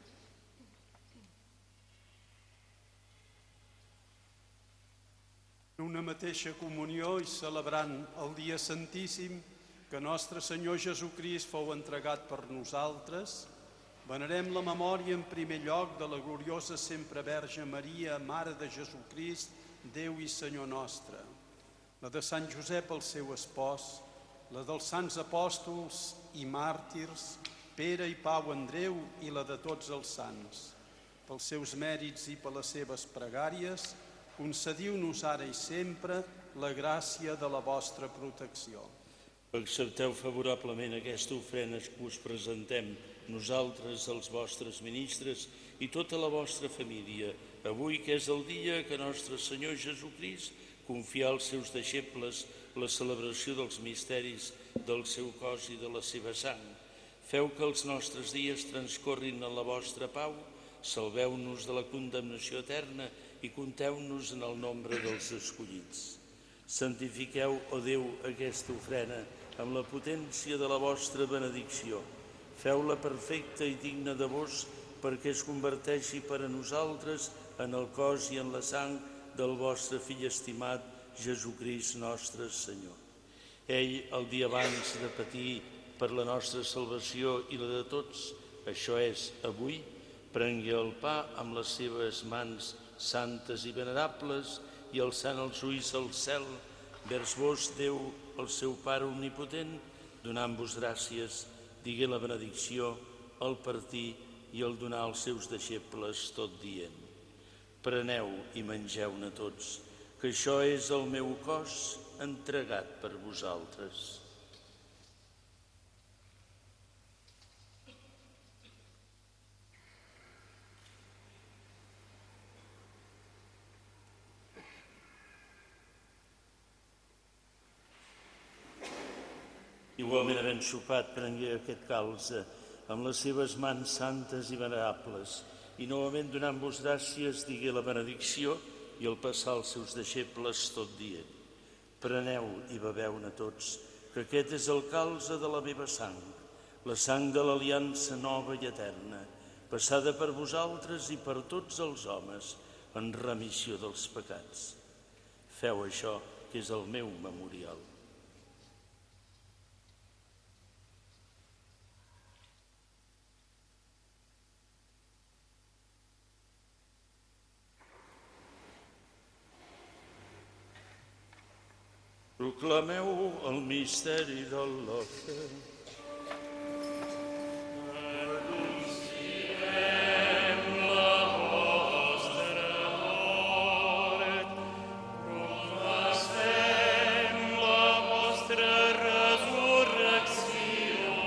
En una mateixa comunió i celebrant el dia santíssim que nostre Senyor Jesucrist fou entregat per nosaltres, venerem la memòria en primer lloc de la gloriosa sempre Verge Maria, Mare de Jesucrist, Déu i Senyor nostre, la de Sant Josep, el seu espòs, la dels sants apòstols i màrtirs, Pere i Pau Andreu i la de tots els sants. Pels seus mèrits i per les seves pregàries, concediu-nos ara i sempre la gràcia de la vostra protecció.
Accepteu favorablement aquesta ofrena que us presentem nosaltres, els vostres ministres i tota la vostra família, avui que és el dia que nostre Senyor Jesucrist confià als seus deixebles la celebració dels misteris del seu cos i de la seva sang. Feu que els nostres dies transcorrin en la vostra pau, salveu-nos de la condemnació eterna i compteu-nos en el nombre dels escollits. Santifiqueu, ó Déu, aquesta ofrena amb la potència de la vostra benedicció. Feu-la perfecta i digna de vos perquè es converteixi per a nosaltres en el cos i en la sang del vostre Fill estimat, Jesucrist nostre Senyor. Ell, el dia abans de patir per la nostra salvació i la de tots, això és, avui, prengui el pa amb les seves mans santes i venerables i alçant els ulls al cel, vers vos, Déu, el seu Pare omnipotent, donant-vos gràcies, digué la benedicció, el partir i el donar als seus deixebles tot dient: preneu i mengeu-ne tots, que això és el meu cos entregat per vosaltres. Igualment, havent sopat, prengué aquest calze amb les seves mans santes i venerables i novament donant-vos gràcies digué la benedicció i el passar als seus deixebles tot dient: preneu i beveu-ne tots, que aquest és el calze de la meva sang, la sang de l'aliança nova i eterna, passada per vosaltres i per tots els homes en remissió dels pecats. Feu això, que és el meu memorial. Proclameu el misteri de la fe.
Anunciem la vostra mort, proclamem la vostra resurrecció,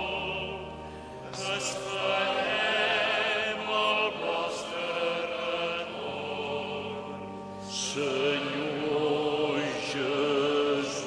esperem el vostre retorn, Senyor Jesús.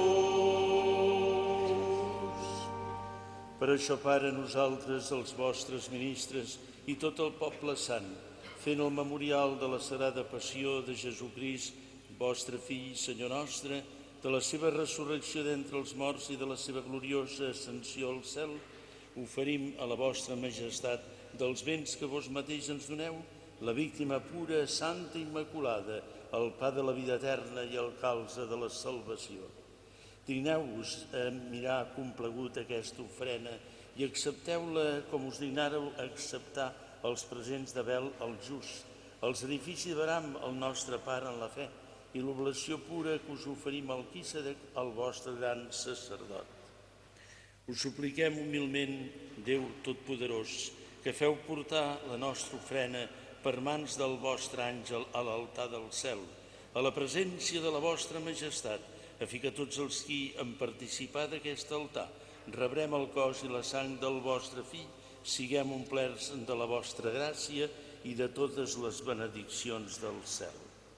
Per això, Pare, nosaltres, els vostres ministres i tot el poble sant, fent el memorial de la sagrada passió de Jesucrist, vostre Fill, Senyor nostre, de la seva resurrecció d'entre els morts i de la seva gloriosa ascensió al cel, oferim a la vostra majestat dels béns que vos mateix ens doneu, la víctima pura, santa i immaculada el pa de la vida eterna i el calze de la salvació. Digneu-vos a mirar complagut aquesta ofrena i accepteu-la com us dignàreu a acceptar els presents d'Abel el just, els edificis d'Abraham el nostre pare en la fe i l'oblació pura que us oferim al Melquisedec, el vostre gran sacerdot. Us supliquem humilment, Déu Totpoderós, que feu portar la nostra ofrena per mans del vostre àngel a l'altar del cel, a la presència de la vostra majestat, a fi que tots els qui en participar d'aquest altar rebrem el cos i la sang del vostre fill, siguem omplerts de la vostra gràcia i de totes les benediccions del cel.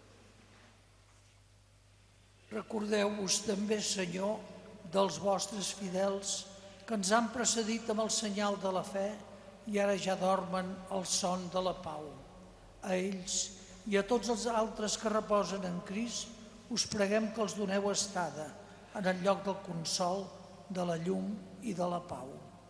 Recordeu-vos també, Senyor, dels vostres fidels que ens han precedit amb el senyal de la fe i ara ja dormen el son de la pau. A ells i a tots els altres que reposen en Crist, us preguem que els doneu estada en el lloc del consol, de la llum i de la pau.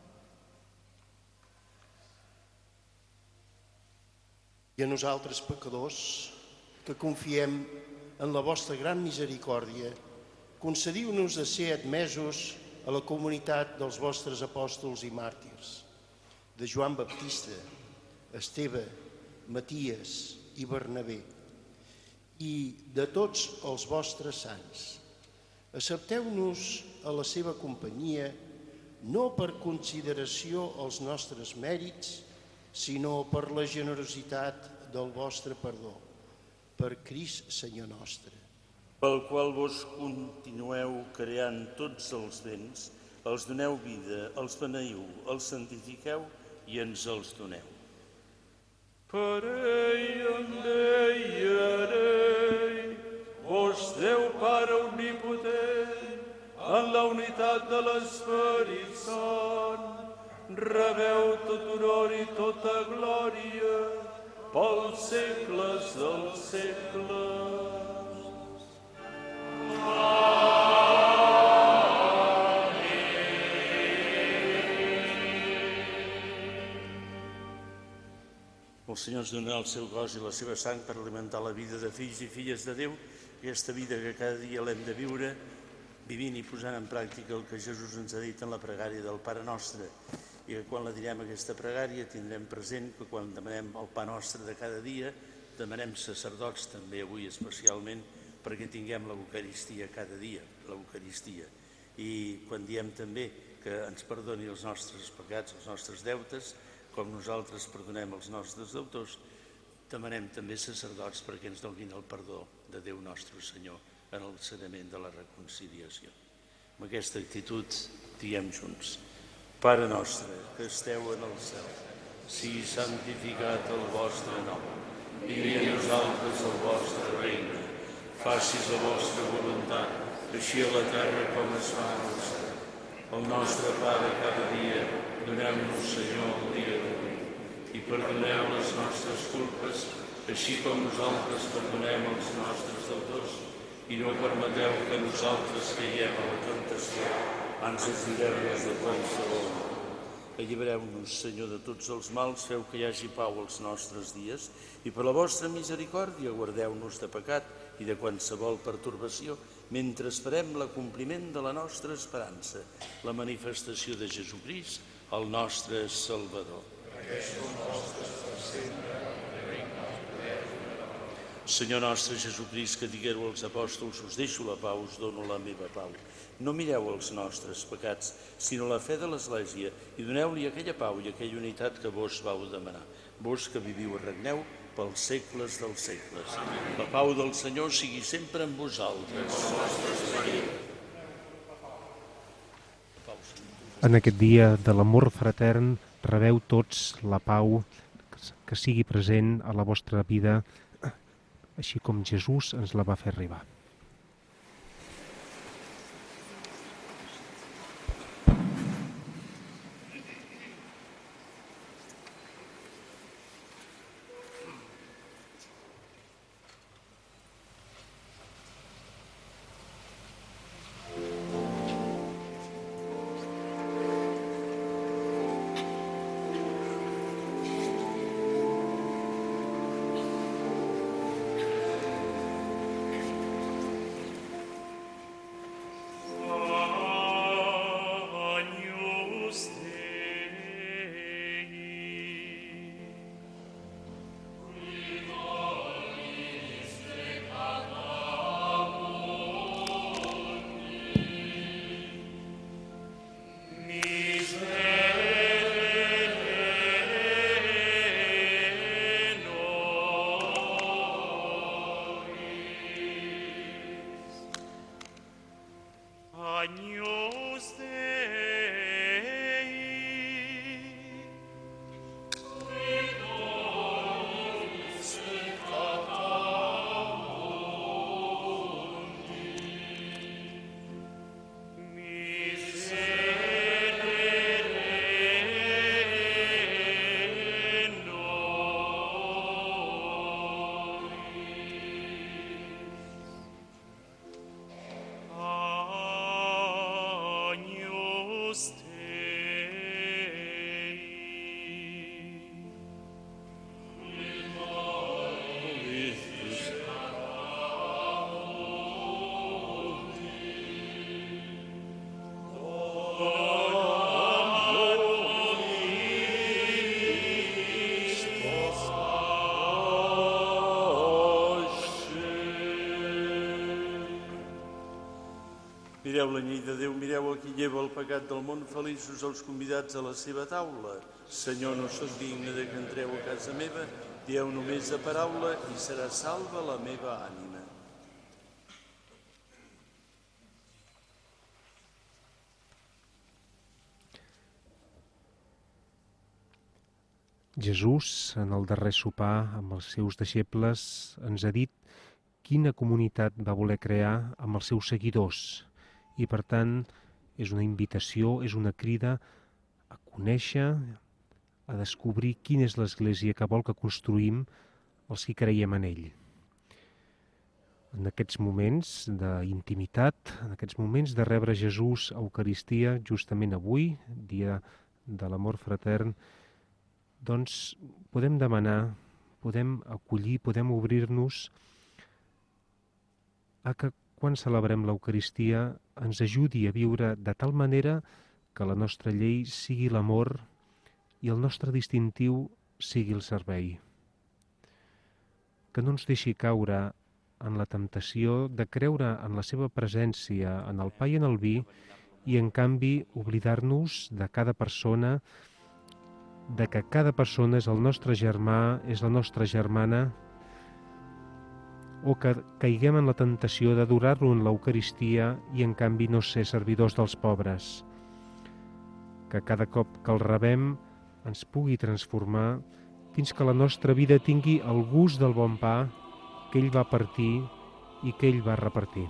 I a nosaltres, pecadors, que confiem en la vostra gran misericòrdia, concediu-nos de ser admesos a la comunitat dels vostres apòstols i màrtirs, de Joan Baptista, Esteve, Maties i Bernabé, i de tots els vostres sants. Accepteu-nos a la seva companyia, no per consideració als nostres mèrits, sinó per la generositat del vostre perdó, per Crist Senyor nostre.
Pel qual vos continueu creant tots els béns, els doneu vida, els beneiu, els santifiqueu i ens els doneu.
Per ell, amb ell i en ell, vos Déu Pare omnipotent, en la unitat de l'Esperit Sant, rebeu tot honor i tota glòria pels segles dels segles.
El Senyor ens donarà el seu cos i la seva sang per alimentar la vida de fills i filles de Déu, aquesta vida que cada dia l'hem de viure, vivint i posant en pràctica el que Jesús ens ha dit en la pregària del Pare Nostre, i que quan la direm aquesta pregària tindrem present que quan demanem el pa nostre de cada dia, demanem sacerdots també avui especialment perquè tinguem l'Eucaristia cada dia, l'Eucaristia. I quan diem també que ens perdoni els nostres pecats, els nostres deutes, com nosaltres perdonem els nostres deutors, demanem també sacerdots perquè ens donin el perdó de Déu nostre Senyor en el sagrament de la reconciliació. Amb aquesta actitud diem junts: Pare nostre, que esteu en el cel, sigui santificat el vostre nom, vingui a nosaltres el vostre regne, facis la vostra voluntat, així a la terra com es fa en el cel. El nostre pa de cada dia, doneu-nos, Senyor, el dia d'avui, i perdoneu les nostres culpes, així com nosaltres perdonem els nostres deutors, i no permeteu que nosaltres caiguem a la tentació, ans ens lliureu-nos de qualsevol mal. Allibereu-nos, Senyor, de tots els mals, feu que hi hagi pau als nostres dies, i per la vostra misericòrdia guardeu-nos de pecat i de qualsevol pertorbació, mentre esperem l'acompliment de la nostra esperança, la manifestació de Jesucrist, el nostre Salvador. Senyor nostre Jesucrist, que digueu als apòstols, us deixo la pau, us dono la meva pau. No mireu els nostres pecats, sinó la fe de l'Església, i doneu-li aquella pau i aquella unitat que vos vau demanar. Vos que viviu i regneu pels segles dels segles. La pau del Senyor sigui sempre amb vosaltres.
En aquest dia de l'amor fratern, rebeu tots la pau que sigui present a la vostra vida, així com Jesús ens la va fer arribar.
Agnus Dei. Mireu la llei de Déu, mireu a qui lleva el pecat del món, feliços els convidats a la seva taula. Senyor, no sóc digne de que entreu a casa meva, dieu només a paraula i serà salva la meva ànima.
Jesús, en el darrer sopar amb els seus deixebles, ens ha dit quina comunitat va voler crear amb els seus seguidors. I, per tant, és una invitació, és una crida a conèixer, a descobrir quina és l'Església que vol que construïm els que creiem en ell. En aquests moments d'intimitat, en aquests moments de rebre Jesús a Eucaristia, justament avui, dia de l'amor fratern, doncs podem demanar, podem acollir, podem obrir-nos a que quan celebrem l'Eucaristia ens ajudi a viure de tal manera que la nostra llei sigui l'amor i el nostre distintiu sigui el servei. Que no ens deixi caure en la temptació de creure en la seva presència, en el pa i en el vi, i en canvi oblidar-nos de cada persona, de que cada persona és el nostre germà, és la nostra germana, o que caiguem en la tentació d'adorar-lo en l'Eucaristia i en canvi no ser servidors dels pobres. Que cada cop que el rebem ens pugui transformar fins que la nostra vida tingui el gust del bon pa que ell va partir i que ell va repartir.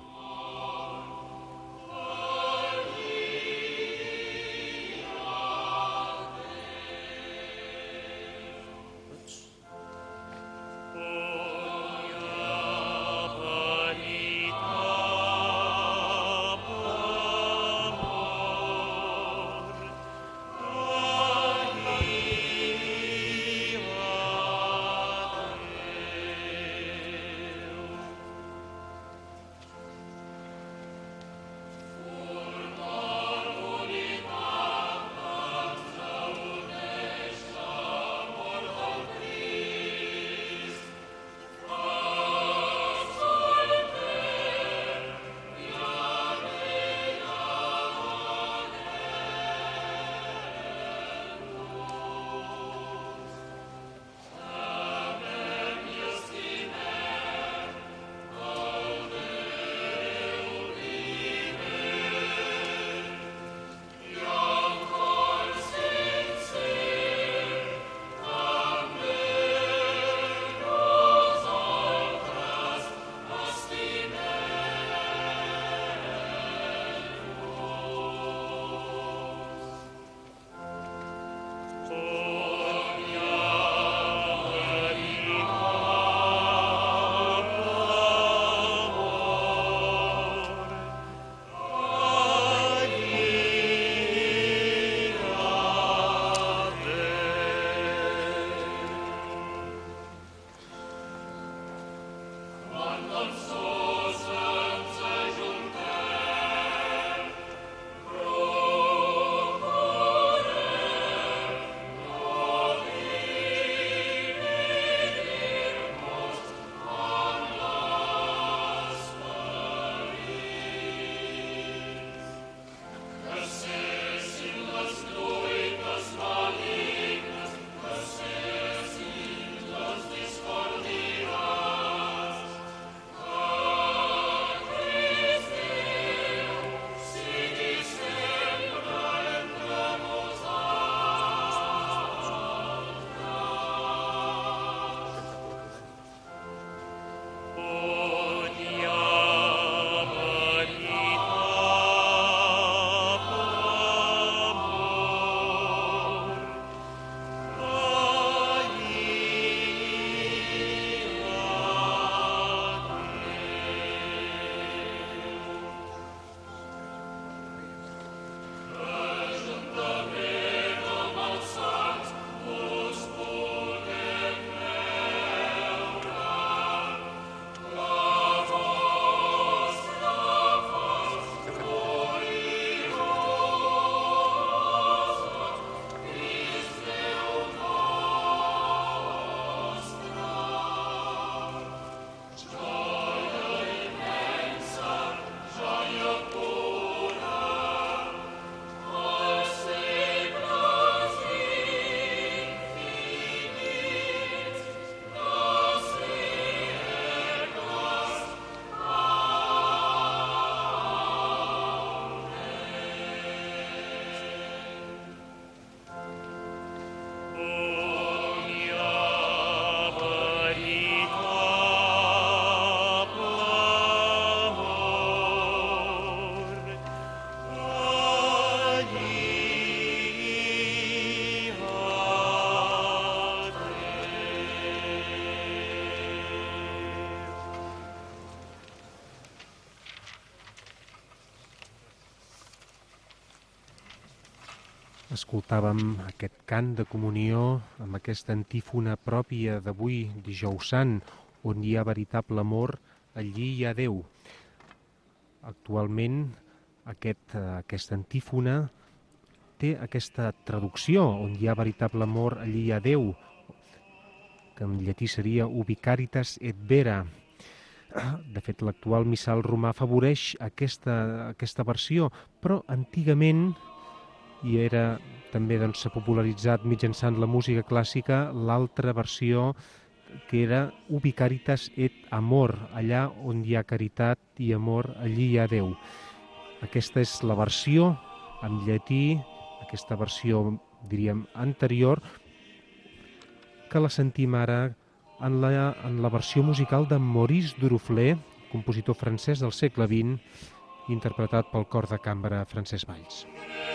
Escoltàvem aquest cant de comunió amb aquesta antífona pròpia d'avui, Dijous Sant, on hi ha veritable amor, allí hi ha Déu. Actualment, aquest, aquesta antífona té aquesta traducció, on hi ha veritable amor, allí hi ha Déu, que en llatí seria ubi caritas et vera. De fet, l'actual missal romà afavoreix aquesta, aquesta versió, però antigament, i era també doncs, s'ha popularitzat mitjançant la música clàssica, l'altra versió que era ubi caritas et amor, allà on hi ha caritat i amor, allí hi ha Déu. Aquesta és la versió en llatí, aquesta versió, diríem, anterior, que la sentim ara en la, en la versió musical de Maurice Duruflé, compositor francès del segle vint, interpretat pel cor de cambra Francesc Valls.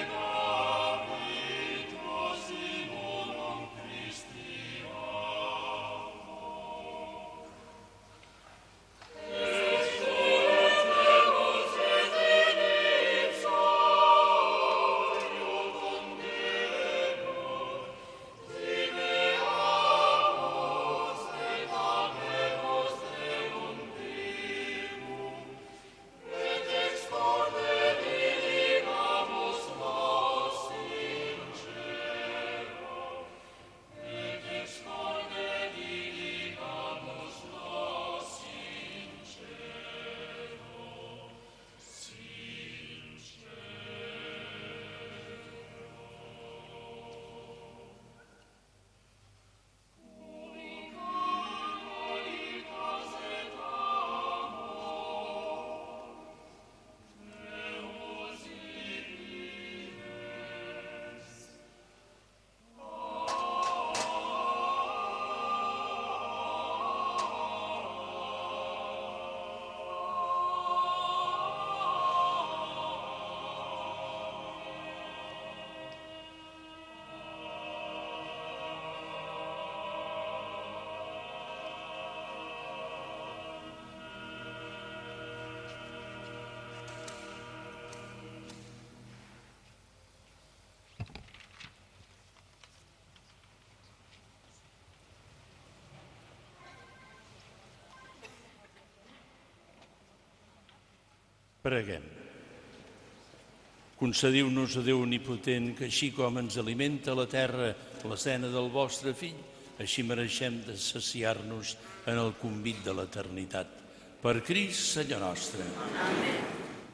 Preguem. Concediu-nos a Déu omnipotent que així com ens alimenta la terra l'escena del vostre fill, així mereixem de saciar-nos en el convit de l'eternitat. Per Crist, Senyor nostre. Amén.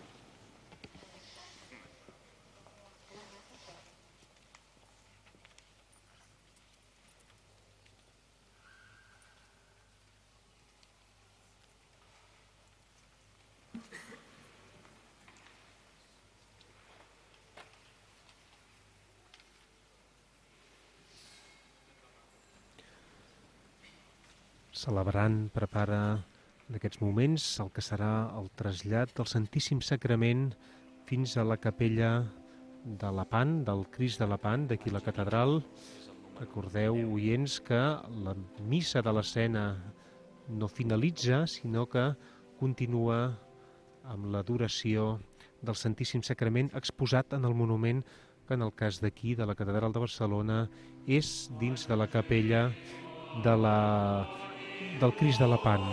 Celebrant, prepara en aquests moments el que serà el trasllat del Santíssim Sagrament fins a la capella de Lepant, del Crist de Lepant, d'aquí la catedral. Recordeu, oients, que la missa de l'escena no finalitza, sinó que continua amb l'adoració del Santíssim Sagrament exposat en el monument que en el cas d'aquí, de la catedral de Barcelona, és dins de la capella de la... del Crist de Lepant.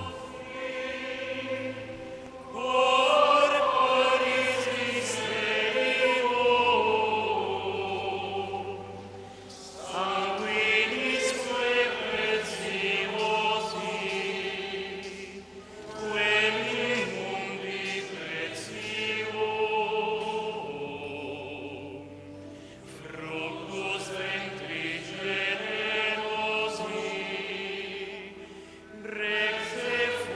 Rex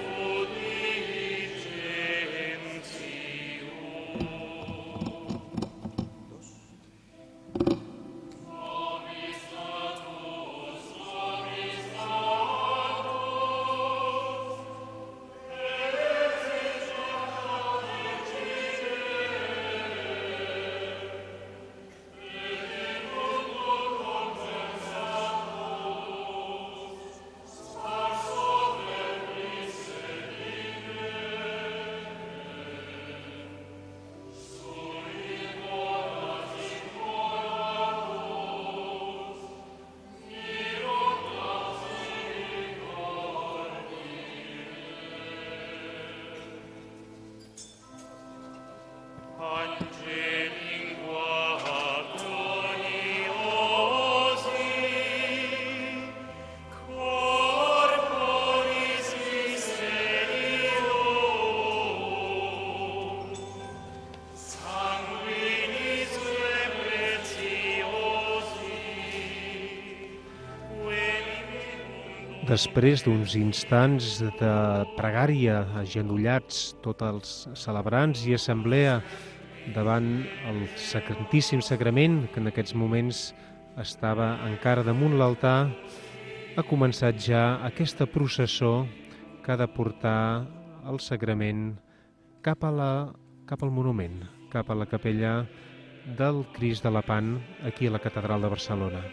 després d'uns instants de pregària, agenollats tots els celebrants i assemblea davant el Sacratíssim Sagrament, que en aquests moments estava encara damunt l'altar, ha començat ja aquesta processó que ha de portar el sagrament cap a la, cap al monument, cap a la capella del Crist de Lepant, aquí a la Catedral de Barcelona.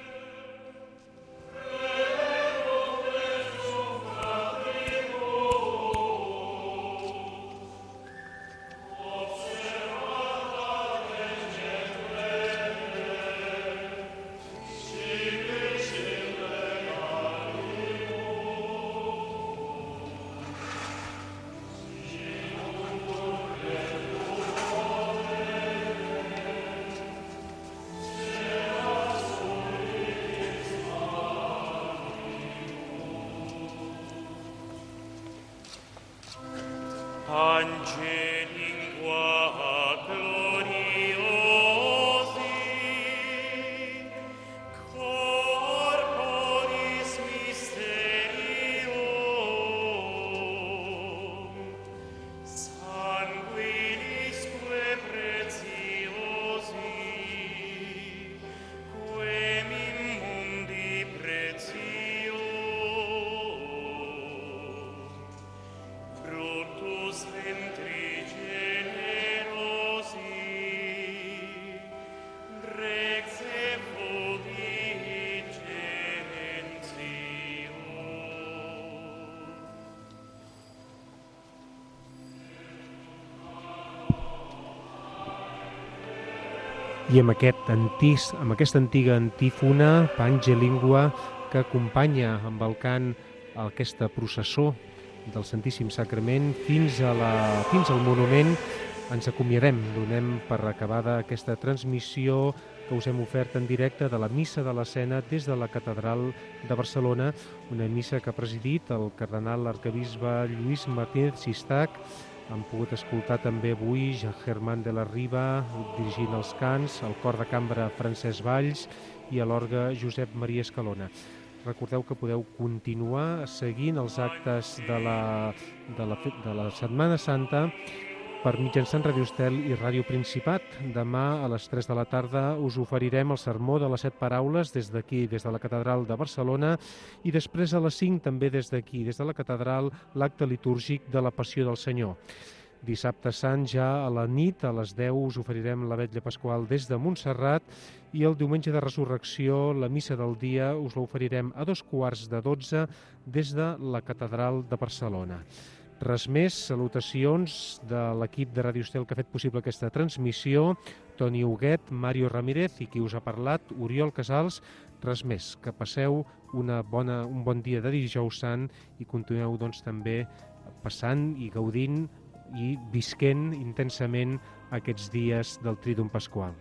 I amb, aquest antis, amb aquesta antiga antífona, Pange Lingua, que acompanya amb el cant aquesta processó del Santíssim Sacrament fins, a la, fins al monument, ens acomiadem. Donem per acabada aquesta transmissió que us hem ofert en directe de la Missa de l'Escena des de la Catedral de Barcelona, una missa que ha presidit el cardenal arquebisbe Lluís Martínez Sistac. Han pogut escoltar també avui Jean Germán de la Riva dirigint els cants, el cor de cambra Francesc Valls i a l'orgue Josep Maria Escalona. Recordeu que podeu continuar seguint els actes de la, de la, de la Setmana Santa per mitjançant Ràdio Estel i Ràdio Principat. Demà a les tres de la tarda us oferirem el sermó de les set paraules des d'aquí, des de la Catedral de Barcelona, i després a les cinc també des d'aquí, des de la Catedral, l'acte litúrgic de la Passió del Senyor. Dissabte Sant ja a la nit, a les deu, us oferirem la vetlla pasqual des de Montserrat i el diumenge de Resurrecció, la missa del dia, us l'oferirem a dos quarts de dotze des de la Catedral de Barcelona. Res més, salutacions de l'equip de Ràdio Estel que ha fet possible aquesta transmissió, Toni Huguet, Mario Ramírez i qui us ha parlat, Oriol Casals. Res més, que passeu una bona, un bon dia de dijous sant i continueu doncs, també passant i gaudint i visquent intensament aquests dies del Trídum Pasqual.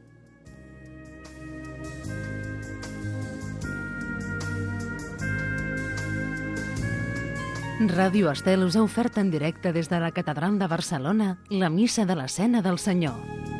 Ràdio Estel us ha ofert en directe des de la Catedral de Barcelona la Missa de l'Escena del Senyor.